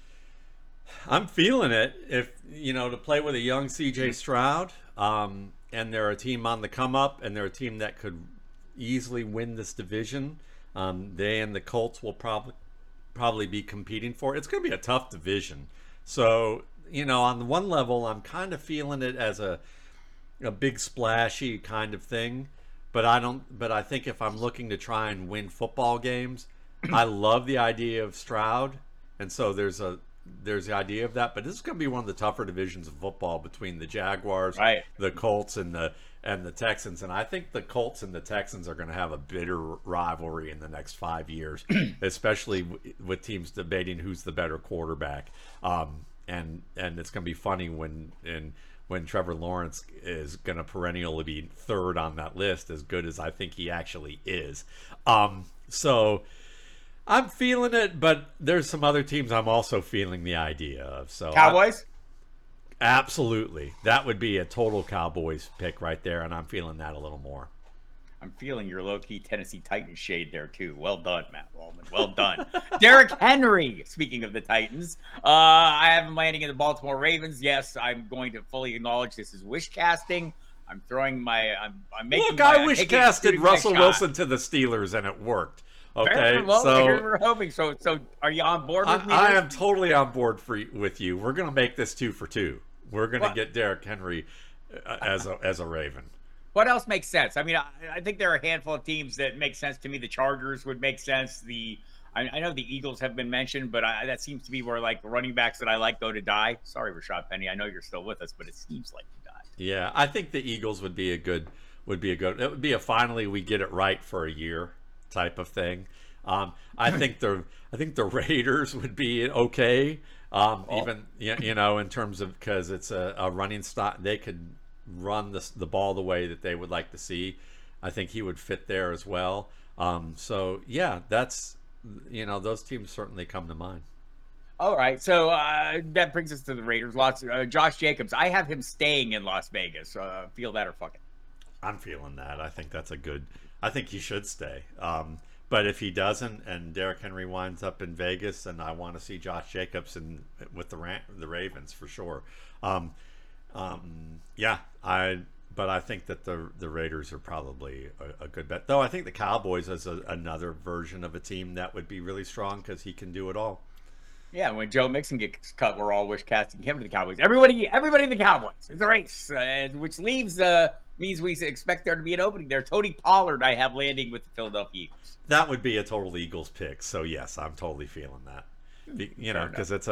[SPEAKER 1] I'm feeling it. If to play with a young CJ Stroud, and they're a team on the come up, and they're a team that could easily win this division. They and the Colts will probably be competing for it. It's going to be a tough division. So on the one level, I'm kind of feeling it as a big splashy kind of thing. But I think if I'm looking to try and win football games, I love the idea of Stroud, and so there's the idea of that. But this is going to be one of the tougher divisions of football between the Jaguars,
[SPEAKER 2] right,
[SPEAKER 1] the Colts, and the Texans. And I think the Colts and the Texans are going to have a bitter rivalry in the next 5 years, especially with teams debating who's the better quarterback. And it's going to be funny when Trevor Lawrence is going to perennially be third on that list, as good as I think he actually is. So I'm feeling it, but there's some other teams I'm also feeling the idea of. So
[SPEAKER 2] Cowboys?
[SPEAKER 1] Absolutely. That would be a total Cowboys pick right there, and I'm feeling that a little more.
[SPEAKER 2] I'm feeling your low-key Tennessee Titans shade there, too. Well done, Matt Waldman. Well done. Derrick Henry, speaking of the Titans. I have him landing in the Baltimore Ravens. Yes, I'm going to fully acknowledge this is wish casting. I'm throwing my I'm making
[SPEAKER 1] Look, I wish casted Russell Wilson to the Steelers, and it worked. Okay,
[SPEAKER 2] well,
[SPEAKER 1] so
[SPEAKER 2] we're hoping. So are you on board with me?
[SPEAKER 1] I am totally on board with you. We're going to make this 2 for 2. We're going to get Derrick Henry as a Raven.
[SPEAKER 2] What else makes sense? I mean, I think there are a handful of teams that make sense to me. The Chargers would make sense. I know the Eagles have been mentioned, but that seems to be where like running backs that I like go to die. Sorry, Rashad Penny. I know you're still with us, but it seems like you died.
[SPEAKER 1] Yeah, I think the Eagles would be a good. It would be a finally we get it right for a year type of thing. I think the Raiders would be okay. Even in terms of, because it's a running style, they could run the ball the way that they would like to see. I think he would fit there as well. So yeah, that's those teams certainly come to mind.
[SPEAKER 2] All right, so that brings us to the Raiders. Josh Jacobs. I have him staying in Las Vegas. Feel that or fuck it.
[SPEAKER 1] I'm feeling that. I think that's I think he should stay. But if he doesn't, and Derrick Henry winds up in Vegas, then I want to see Josh Jacobs with the Ravens for sure. Yeah, but I think that the Raiders are probably a good bet. Though I think the Cowboys is another version of a team that would be really strong because he can do it all.
[SPEAKER 2] Yeah, when Joe Mixon gets cut, we're all wish casting him to the Cowboys. Everybody in the Cowboys. It's a race, which leaves means we expect there to be an opening there. Tony Pollard, I have landing with the Philadelphia Eagles.
[SPEAKER 1] That would be a total Eagles pick. So yes, I'm totally feeling that. You know, because it's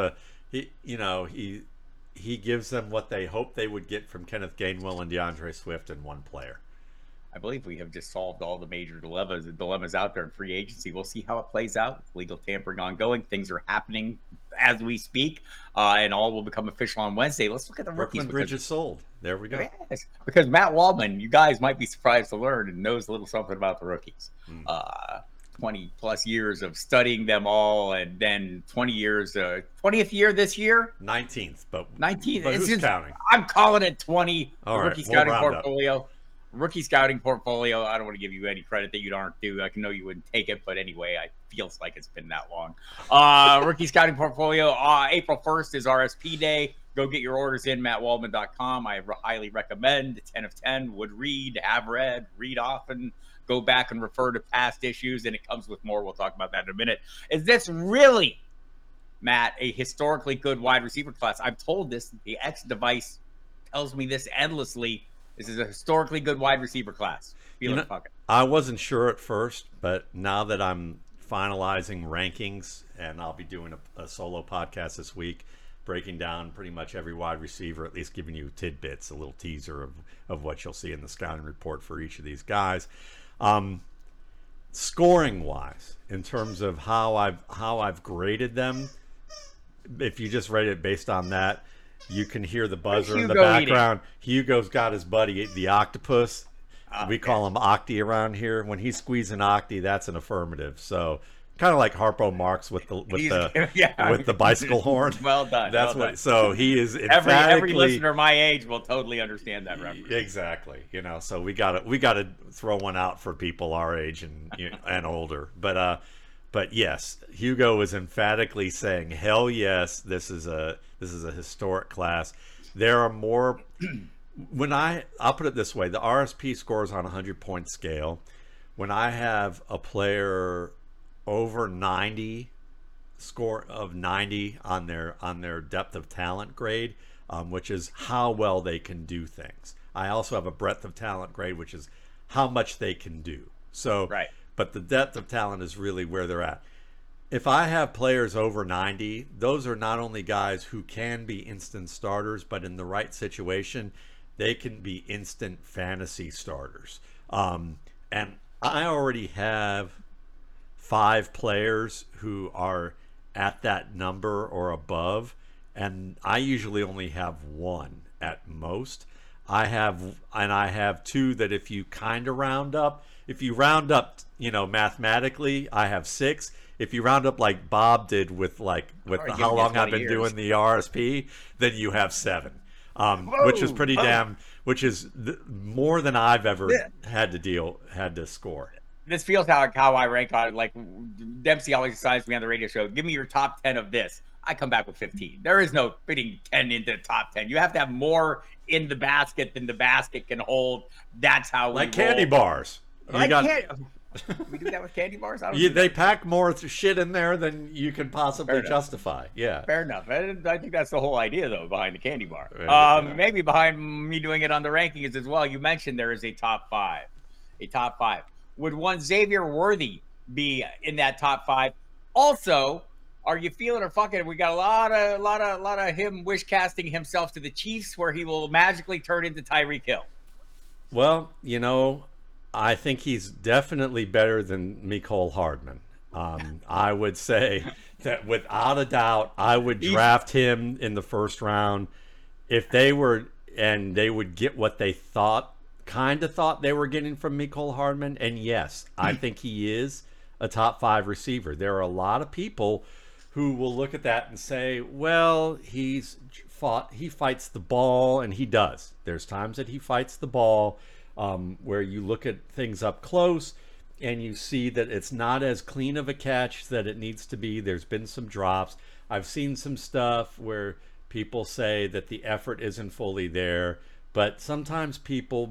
[SPEAKER 1] he gives them what they hope they would get from Kenneth Gainwell and DeAndre Swift in one player.
[SPEAKER 2] I believe we have just solved all the major dilemmas out there in free agency. We'll see how it plays out. Legal tampering ongoing. Things are happening as we speak, and all will become official on Wednesday. Let's look at the rookies.
[SPEAKER 1] Brooklyn Bridge is sold. There we go.
[SPEAKER 2] Yes, because Matt Waldman, you guys might be surprised to learn, and knows a little something about the rookies. 20 plus years of studying them all, and then 20 years, 20th year this year,
[SPEAKER 1] 19th, but
[SPEAKER 2] 19th.
[SPEAKER 1] But who's counting?
[SPEAKER 2] I'm calling it 20.
[SPEAKER 1] All
[SPEAKER 2] rookie
[SPEAKER 1] right,
[SPEAKER 2] scouting
[SPEAKER 1] we'll round
[SPEAKER 2] portfolio. Up. Rookie scouting portfolio. I don't want to give you any credit that you aren't due. I know you wouldn't take it, but anyway, I feels like it's been that long. Rookie scouting portfolio. April 1st is RSP day. Go get your orders in mattwaldman.com. I highly recommend 10 of 10. Would read, have read, read often. Go back and refer to past issues, and it comes with more. We'll talk about that in a minute. Is this really, Matt, a historically good wide receiver class? I'm told this. The X device tells me this endlessly. This is a historically good wide receiver class.
[SPEAKER 1] I wasn't sure at first, but now that I'm finalizing rankings, and I'll be doing a solo podcast this week, breaking down pretty much every wide receiver, at least giving you tidbits, a little teaser of what you'll see in the scouting report for each of these guys. Scoring wise, in terms of how I've graded them, if you just rate it based on that, you can hear the buzzer in the background. Hugo's got his buddy, the octopus. We call him Octi around here. When he's squeezing Octi, that's an affirmative. So kind of like Harpo Marx with the bicycle horn.
[SPEAKER 2] Well done.
[SPEAKER 1] That's
[SPEAKER 2] well done.
[SPEAKER 1] So he is emphatically.
[SPEAKER 2] Every listener my age will totally understand that reference.
[SPEAKER 1] Exactly. So we gotta throw one out for people our age and older. But yes, Hugo is emphatically saying, "Hell yes, this is a historic class." There are more. I'll put it this way: the RSP scores on a 100-point scale. When I have a player over 90, score of 90 on their depth of talent grade, which is how well they can do things. I also have a breadth of talent grade, which is how much they can do. So
[SPEAKER 2] right.
[SPEAKER 1] But the depth of talent is really where they're at. If I have players over 90, those are not only guys who can be instant starters, but in the right situation, they can be instant fantasy starters. And I already have 5 players who are at that number or above, and I usually only have 1 at most. I have 2 that if you kind of round up, mathematically, I have 6. If you round up like Bob did with how long I've been doing the RSP, then you have 7, which is pretty damn, which is more than I've ever had to score.
[SPEAKER 2] This feels how I rank on it. Like Dempsey always decides me on the radio show, give me your top 10 of this. I come back with 15. There is no fitting 10 into the top 10. You have to have more in the basket than the basket can hold. That's how we
[SPEAKER 1] candy bars.
[SPEAKER 2] We do that with candy bars?
[SPEAKER 1] They pack more shit in there than you can possibly justify. Yeah.
[SPEAKER 2] Fair enough. I think that's the whole idea, though, behind the candy bar. Maybe behind me doing it on the rankings as well. You mentioned there is a top 5. A top 5. Would one Xavier Worthy be in that top 5? Also, are you feeling or fucking? We got a lot of him wish casting himself to the Chiefs, where he will magically turn into Tyreek Hill.
[SPEAKER 1] Well, I think he's definitely better than Mecole Hardman. I would say that without a doubt, I would draft him in the first round if they would get what they thought they were getting from Mecole Hardman. And yes, I think he is a top 5 receiver. There are a lot of people who will look at that and say, well, he fights the ball, and he does. There's times that he fights the ball where you look at things up close and you see that it's not as clean of a catch that it needs to be. There's been some drops. I've seen some stuff where People say that the effort isn't fully there, but sometimes people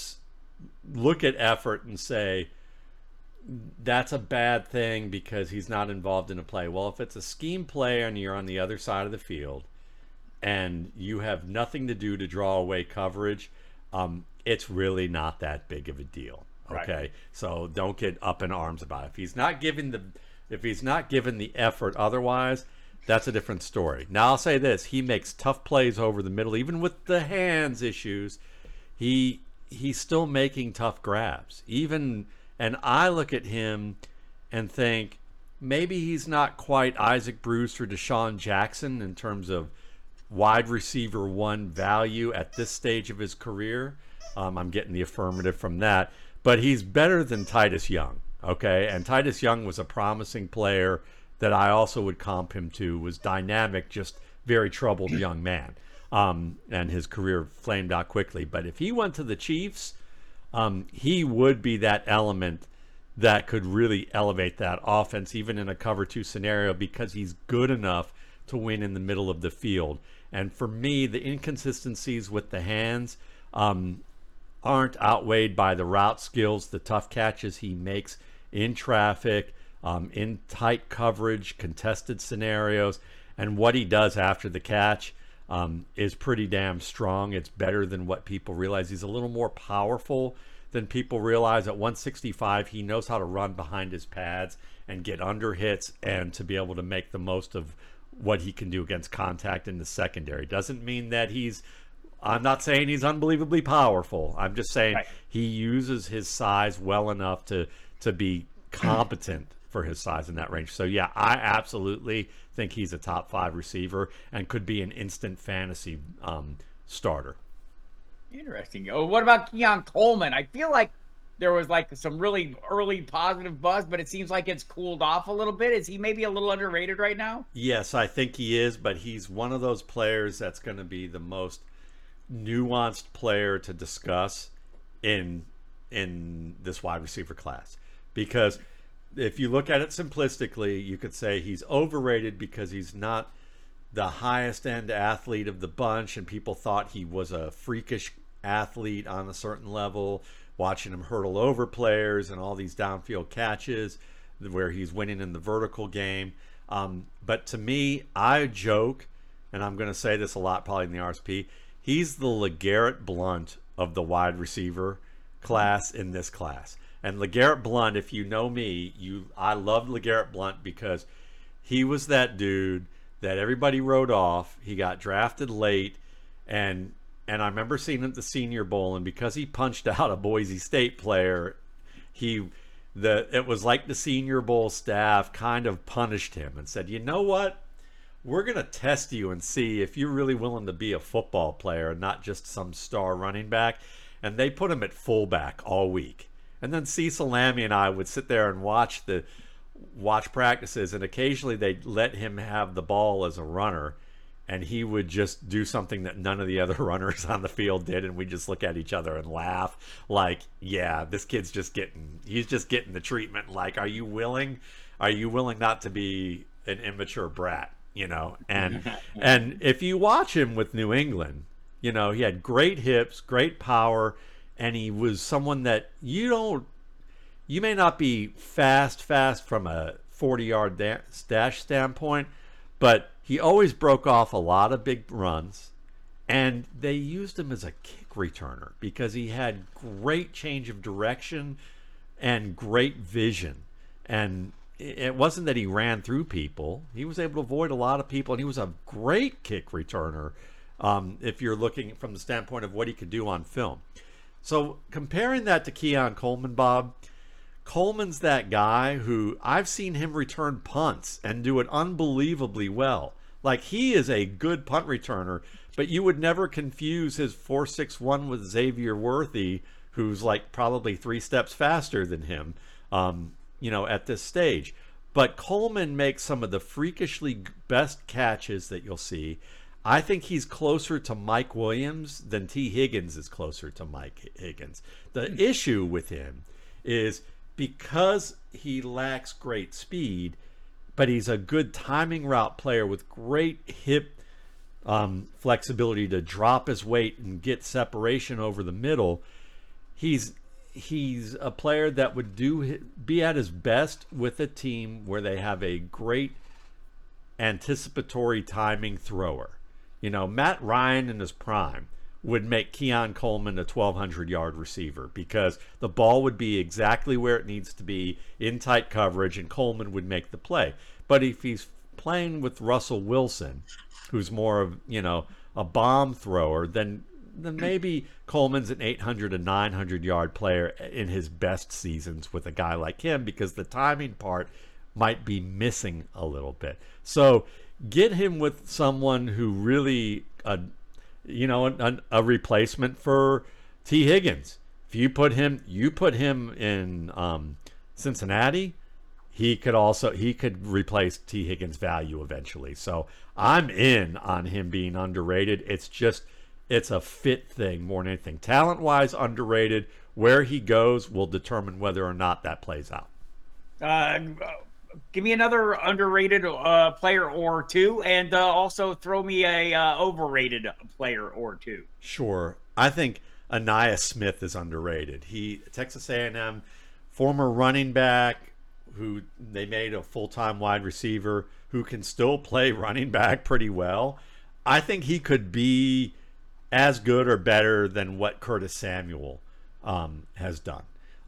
[SPEAKER 1] look at effort and say that's a bad thing because he's not involved in a play. Well, if it's a scheme play and you're on the other side of the field and you have nothing to do to draw away coverage, it's really not that big of a deal. Okay,
[SPEAKER 2] Right.
[SPEAKER 1] so don't get up in arms about it. If he's not given the effort, otherwise, that's a different story. Now I'll say this: he makes tough plays over the middle, even with the hands issues. He's still making tough grabs. And I look at him and think maybe he's not quite Isaac Bruce or Deshaun Jackson in terms of wide receiver one value at this stage of his career. I'm getting the affirmative from that, but he's better than Titus Young. Okay, and Titus Young was a promising player that I also would comp him to. Was dynamic, just very troubled young man, and his career flamed out quickly. But if he went to the Chiefs, he would be that element that could really elevate that offense, even in a cover two scenario, because he's good enough to win in the middle of the field. And for me, the inconsistencies with the hands aren't outweighed by the route skills, the tough catches he makes in traffic, in tight coverage, contested scenarios, and what he does after the catch is pretty damn strong. It's better than what people realize. He's a little more powerful than people realize. At 165, he knows how to run behind his pads and get under hits and to be able to make the most of what he can do against contact in the secondary. Doesn't mean that I'm not saying he's unbelievably powerful. I'm just saying
[SPEAKER 2] Right.
[SPEAKER 1] he uses his size well enough to be competent for his size in that range. So yeah, I absolutely think he's a top 5 receiver and could be an instant fantasy starter.
[SPEAKER 2] Interesting. Oh, what about Keon Coleman? I feel like there was like some really early positive buzz, but it seems like it's cooled off a little bit. Is he maybe a little underrated right now?
[SPEAKER 1] Yes, I think he is, but he's one of those players that's going to be the most nuanced player to discuss in this wide receiver class, because if you look at it simplistically, you could say he's overrated because he's not the highest end athlete of the bunch, and people thought he was a freakish athlete on a certain level, watching him hurdle over players and all these downfield catches where he's winning in the vertical game. But to me, I joke, and I'm going to say this a lot probably in the RSP, he's the LeGarrette Blount of the wide receiver class in this class. And LeGarrette Blount, if you know me, I loved LeGarrette Blount because he was that dude that everybody wrote off. He got drafted late, and I remember seeing him at the Senior Bowl, and because he punched out a Boise State player, it was like the Senior Bowl staff kind of punished him and said, you know what? We're going to test you and see if you're really willing to be a football player and not just some star running back. And they put him at fullback all week. And then Cecil Lammey and I would sit there and watch practices, and occasionally they'd let him have the ball as a runner, and he would just do something that none of the other runners on the field did, and we'd just look at each other and laugh like, yeah, this kid's just getting the treatment. Like, are you willing not to be an immature brat, you know? And if you watch him with New England, you know, he had great hips, great power, and he was someone that you may not be fast from a 40-yard dash standpoint, but he always broke off a lot of big runs, and they used him as a kick returner because he had great change of direction and great vision. And it wasn't that he ran through people. He was able to avoid a lot of people, and he was a great kick returner if you're looking from the standpoint of what he could do on film. So comparing that to Keon Coleman, Bob, Coleman's that guy who I've seen him return punts and do it unbelievably well. Like, he is a good punt returner, but you would never confuse his 4.61 with Xavier Worthy, who's like probably 3 steps faster than him, at this stage. But Coleman makes some of the freakishly best catches that you'll see. I think he's closer to Mike Williams than T. Higgins is closer to Mike Higgins. The issue with him is because he lacks great speed, but he's a good timing route player with great hip flexibility to drop his weight and get separation over the middle. He's a player that would be at his best with a team where they have a great anticipatory timing thrower. Matt Ryan in his prime would make Keon Coleman a 1,200-yard receiver because the ball would be exactly where it needs to be in tight coverage, and Coleman would make the play. But if he's playing with Russell Wilson, who's more of, a bomb thrower, then maybe Coleman's an 800 to 900-yard player in his best seasons with a guy like him, because the timing part might be missing a little bit. So get him with someone who really, a replacement for T. Higgins. If you put him in Cincinnati, he could replace T. Higgins' value eventually. So I'm in on him being underrated. It's a fit thing more than anything. Talent-wise, underrated. Where he goes will determine whether or not that plays out.
[SPEAKER 2] Give me another underrated player or two, and also throw me a overrated player or two.
[SPEAKER 1] Sure. I think Ainias Smith is underrated. Texas A&M, former running back, who they made a full-time wide receiver, who can still play running back pretty well. I think he could be as good or better than what Curtis Samuel has done,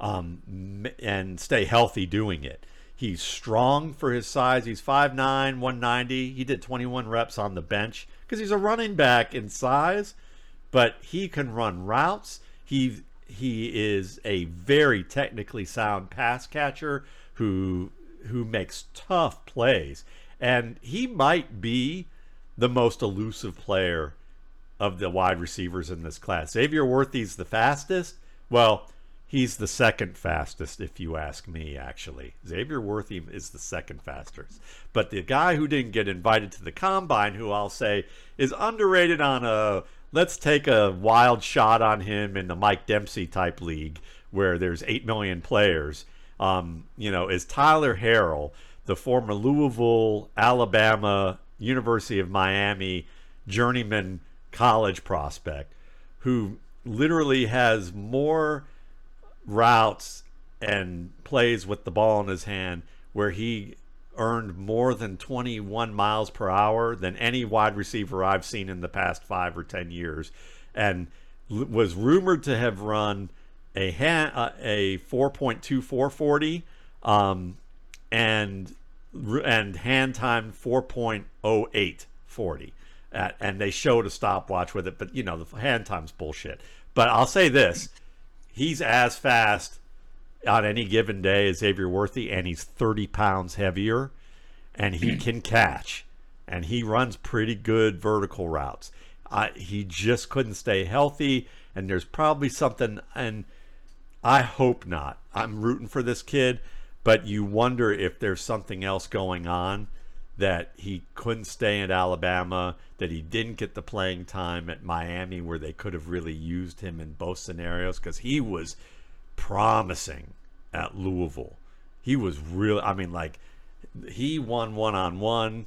[SPEAKER 1] and stay healthy doing it. He's strong for his size. He's 5'9", 190. He did 21 reps on the bench because he's a running back in size, but he can run routes. He is a very technically sound pass catcher who makes tough plays, and he might be the most elusive player of the wide receivers in this class. Xavier Worthy's the fastest. Well, he's the second fastest, if you ask me, actually. Xavier Worthy is the second fastest. But the guy who didn't get invited to the Combine, who I'll say is underrated on let's take a wild shot on him in the Mike Dempsey type league where there's 8 million players, is Tyler Harrell, the former Louisville, Alabama, University of Miami journeyman college prospect, who literally has more routes and plays with the ball in his hand where he earned more than 21 miles per hour than any wide receiver I've seen in the past 5 or 10 years, and was rumored to have run a 4.24 40 and hand time 4.08 40. And they showed a stopwatch with it, but the hand time's bullshit. But I'll say this: he's as fast on any given day as Xavier Worthy, and he's 30 pounds heavier, and he can catch, and he runs pretty good vertical routes. He just couldn't stay healthy, and there's probably something, and I hope not. I'm rooting for this kid, but you wonder if there's something else going on, that he couldn't stay at Alabama, that he didn't get the playing time at Miami where they could have really used him in both scenarios, because he was promising at Louisville. He was really, he won one-on-one.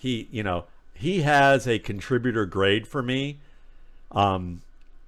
[SPEAKER 1] He has a contributor grade for me. And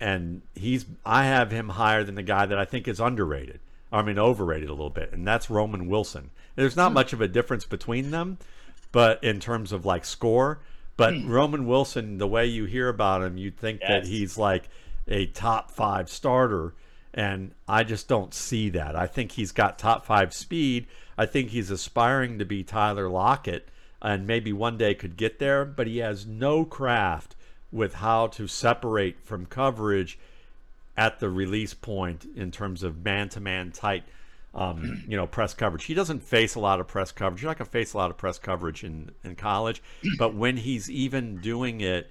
[SPEAKER 1] I have him higher than the guy that I think is overrated a little bit, and that's Roman Wilson. There's not much of a difference between them, but in terms of score, but Roman Wilson, the way you hear about him, you'd think that he's like a top 5 starter, and I just don't see that. I think he's got top 5 speed. I think he's aspiring to be Tyler Lockett, and maybe one day could get there, but he has no craft with how to separate from coverage at the release point in terms of man-to-man tight press coverage. He doesn't face a lot of press coverage. You're not going to face a lot of press coverage in college, but when he's even doing it,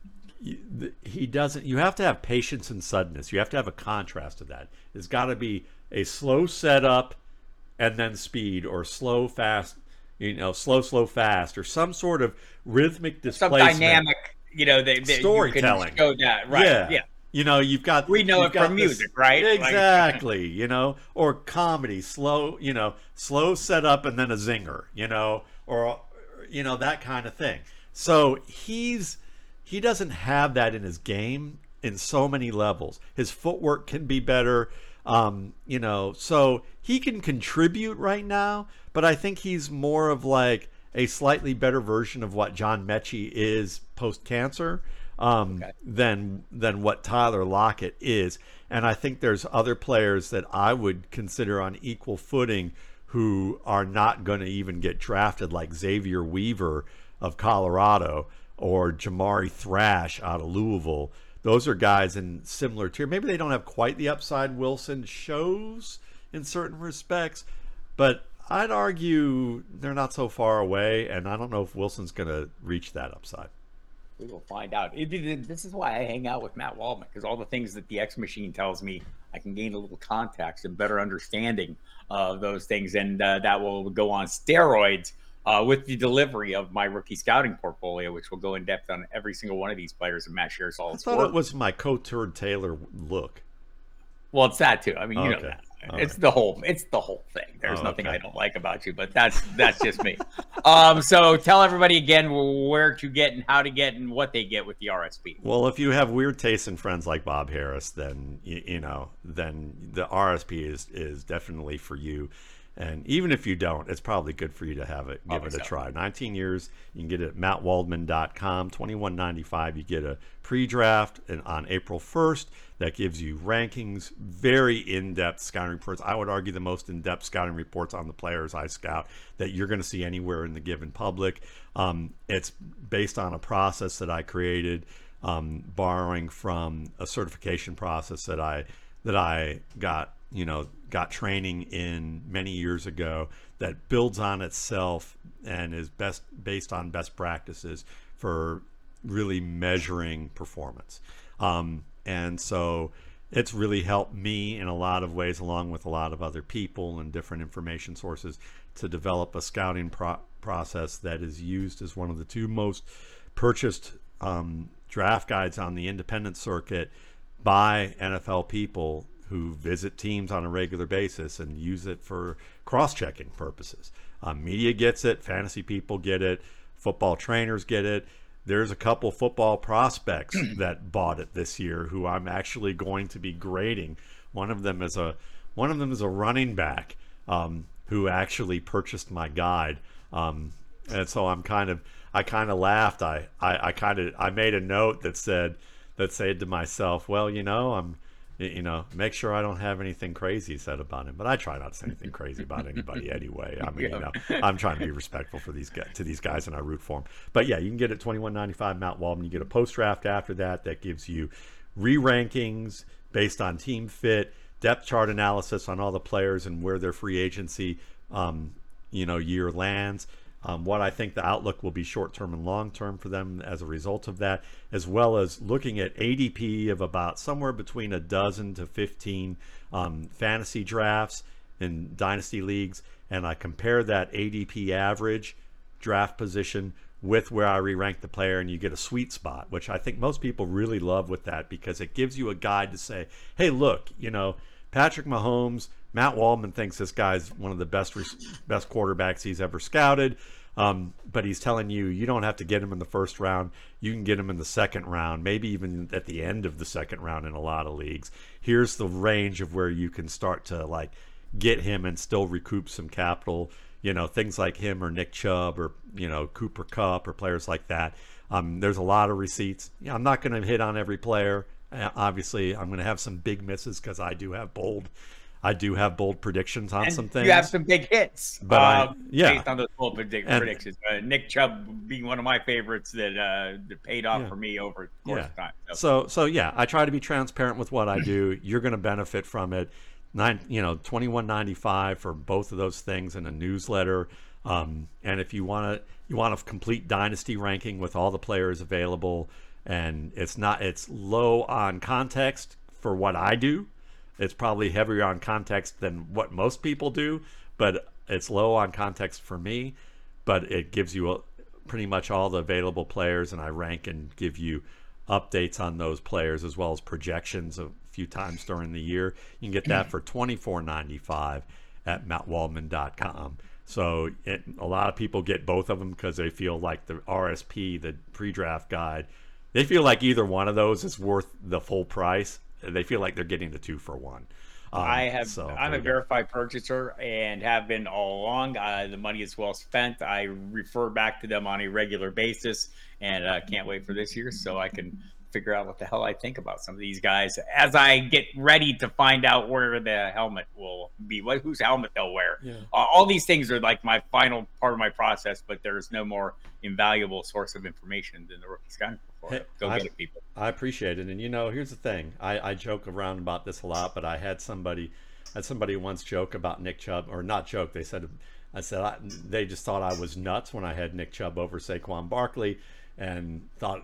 [SPEAKER 1] he doesn't. You have to have patience and suddenness. You have to have a contrast to that. There's got to be a slow setup and then speed, or slow fast, slow fast, or some sort of rhythmic displacement.
[SPEAKER 2] Some dynamic,
[SPEAKER 1] storytelling.
[SPEAKER 2] You can show that, right? Yeah.
[SPEAKER 1] You've got.
[SPEAKER 2] We know it from music, right?
[SPEAKER 1] Exactly. Or comedy, slow setup and then a zinger, or that kind of thing. So he's he doesn't have that in his game in so many levels. His footwork can be better. So he can contribute right now, but I think he's more of like a slightly better version of what John Mechie is post cancer, than what Tyler Lockett is. And I think there's other players that I would consider on equal footing who are not going to even get drafted, like Xavier Weaver of Colorado or Jamari Thrash out of Louisville. Those are guys in similar tier. Maybe they don't have quite the upside Wilson shows in certain respects, but I'd argue they're not so far away, and I don't know if Wilson's going to reach that upside.
[SPEAKER 2] We will find out. This is why I hang out with Matt Waldman, because all the things that the X Machine tells me, I can gain a little context and better understanding of those things, and that will go on steroids with the delivery of my rookie scouting portfolio, which will go in depth on every single one of these players, and Matt shares all his
[SPEAKER 1] I thought
[SPEAKER 2] work.
[SPEAKER 1] it was my Couture Taylor look.
[SPEAKER 2] Well, it's that too. I mean, you know that. It's the whole thing. There's nothing I don't like about you, but that's just me. So tell everybody again where to get and how to get and what they get with the RSP.
[SPEAKER 1] Well, if you have weird tastes in friends like Bob Harris, then then the RSP is definitely for you. And even if you don't, it's probably good for you to give it a try. 19 years, you can get it at mattwaldman.com. $21.95. You get a pre-draft on April 1st. That gives you rankings, very in-depth scouting reports. I would argue the most in-depth scouting reports on the players I scout that you're going to see anywhere in the given public. It's based on a process that I created, borrowing from a certification process that I got training in many years ago, that builds on itself and is based on best practices for really measuring performance. And so it's really helped me in a lot of ways, along with a lot of other people and different information sources, to develop a scouting process that is used as one of the two most purchased draft guides on the independent circuit by NFL people who visit teams on a regular basis and use it for cross-checking purposes. Media gets it, fantasy people get it, football trainers get it. There's a couple football prospects that bought it this year who I'm actually going to be grading. One of them is a running back who actually purchased my guide, and so I kind of laughed. I made a note that said to myself, well, make sure I don't have anything crazy said about him. But I try not to say anything crazy about anybody anyway. I mean, I'm trying to be respectful to these guys, and I root for them. But yeah, you can get it $21.95 Matt Waldman. You get a post draft after that gives you re-rankings based on team fit, depth chart analysis on all the players and where their free agency year lands. What I think the outlook will be short-term and long-term for them as a result of that, as well as looking at ADP of about somewhere between a dozen to 15 fantasy drafts in dynasty leagues, and I compare that ADP average draft position with where I re-rank the player, and you get a sweet spot, which I think most people really love with that, because it gives you a guide to say, hey, look, Patrick Mahomes, Matt Waldman thinks this guy's one of the best quarterbacks he's ever scouted, but he's telling you don't have to get him in the first round. You can get him in the second round, maybe even at the end of the second round in a lot of leagues. Here's the range of where you can start to get him and still recoup some capital. Things like him or Nick Chubb or Cooper Kupp or players like that. There's a lot of receipts. I'm not going to hit on every player. Obviously, I'm going to have some big misses because I do have bold predictions on some things.
[SPEAKER 2] You have some big hits,
[SPEAKER 1] but
[SPEAKER 2] based on those bold predictions. Nick Chubb being one of my favorites that paid off for me over the course of time.
[SPEAKER 1] So yeah, I try to be transparent with what I do. You're going to benefit from it. $21.95 for both of those things in a newsletter. And if you want a complete dynasty ranking with all the players available, and it's low on context for what I do. It's probably heavier on context than what most people do, but it's low on context for me. But it gives you pretty much all the available players, and I rank and give you updates on those players as well as projections a few times during the year. You can get that for $24.95 at mattwaldman.com. So a lot of people get both of them because they feel like the RSP, the pre-draft guide, They feel like either one of those is worth the full price. They feel like they're getting the 2-for-1.
[SPEAKER 2] I'm a verified purchaser and have been all along. The money is well spent. I refer back to them on a regular basis, and can't wait for this year so I can figure out what the hell I think about some of these guys as I get ready to find out where the helmet will be, whose helmet they'll wear.
[SPEAKER 1] Yeah.
[SPEAKER 2] All these things are like my final part of my process, but there's no more invaluable source of information than the rookie scouting report. Go get it, people.
[SPEAKER 1] I appreciate it. And, here's the thing. I joke around about this a lot, but I had somebody once joke about Nick Chubb, or not joke. They said, they just thought I was nuts when I had Nick Chubb over Saquon Barkley, and thought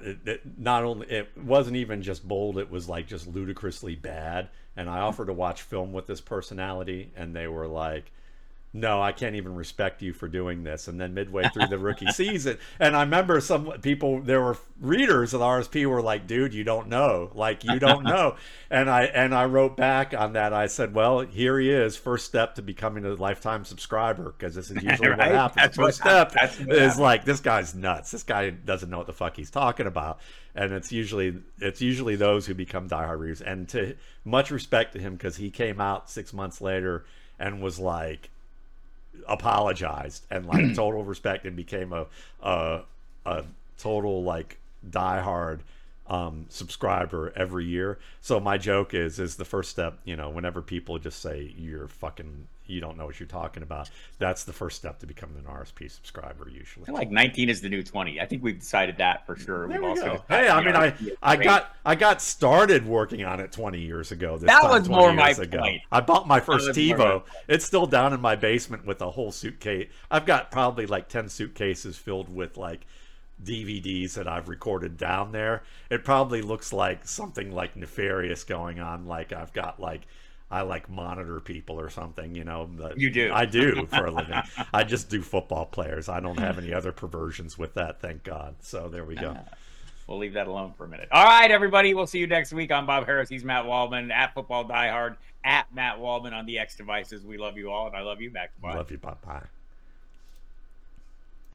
[SPEAKER 1] it wasn't even just bold, it was like just ludicrously bad. And I offered to watch film with this personality, and they were like, no, I can't even respect you for doing this. And then midway through the rookie season, and I remember some people, there were readers of the RSP were like, dude, you don't know. Like, you don't know. And I wrote back on that. I said, well, here he is. First step to becoming a lifetime subscriber, because this is usually
[SPEAKER 2] Right?
[SPEAKER 1] what happens.
[SPEAKER 2] That's
[SPEAKER 1] First
[SPEAKER 2] what
[SPEAKER 1] step
[SPEAKER 2] happens.
[SPEAKER 1] is like, this guy's nuts. This guy doesn't know what the fuck he's talking about. And it's usually those who become diehard readers. And to much respect to him, because he came out 6 months later and was like, apologized and like total respect, and became a total like diehard subscriber every year. So my joke is the first step, whenever people just say you don't know what you're talking about, that's the first step to becoming an RSP subscriber usually.
[SPEAKER 2] I feel like 19 is the new 20. I think we've decided that for sure.
[SPEAKER 1] There
[SPEAKER 2] We've
[SPEAKER 1] we
[SPEAKER 2] also
[SPEAKER 1] go. Hey, I mean, I got started working on it 20 years ago.
[SPEAKER 2] That was more my point.
[SPEAKER 1] I bought my first TiVo. It's still down in my basement with a whole suitcase. I've got probably like 10 suitcases filled with like DVDs that I've recorded down there. It probably looks like something like nefarious going on. Like I've got I monitor people or something,
[SPEAKER 2] You do.
[SPEAKER 1] I do for a living. I just do football players. I don't have any other perversions with that, thank God. So there we go.
[SPEAKER 2] We'll leave that alone for a minute. All right, everybody. We'll see you next week. I'm Bob Harris. He's Matt Waldman, at Football Diehard, at Matt Waldman on the X devices. We love you all, and I love you, Max. Bye.
[SPEAKER 1] Love you. Bye-bye.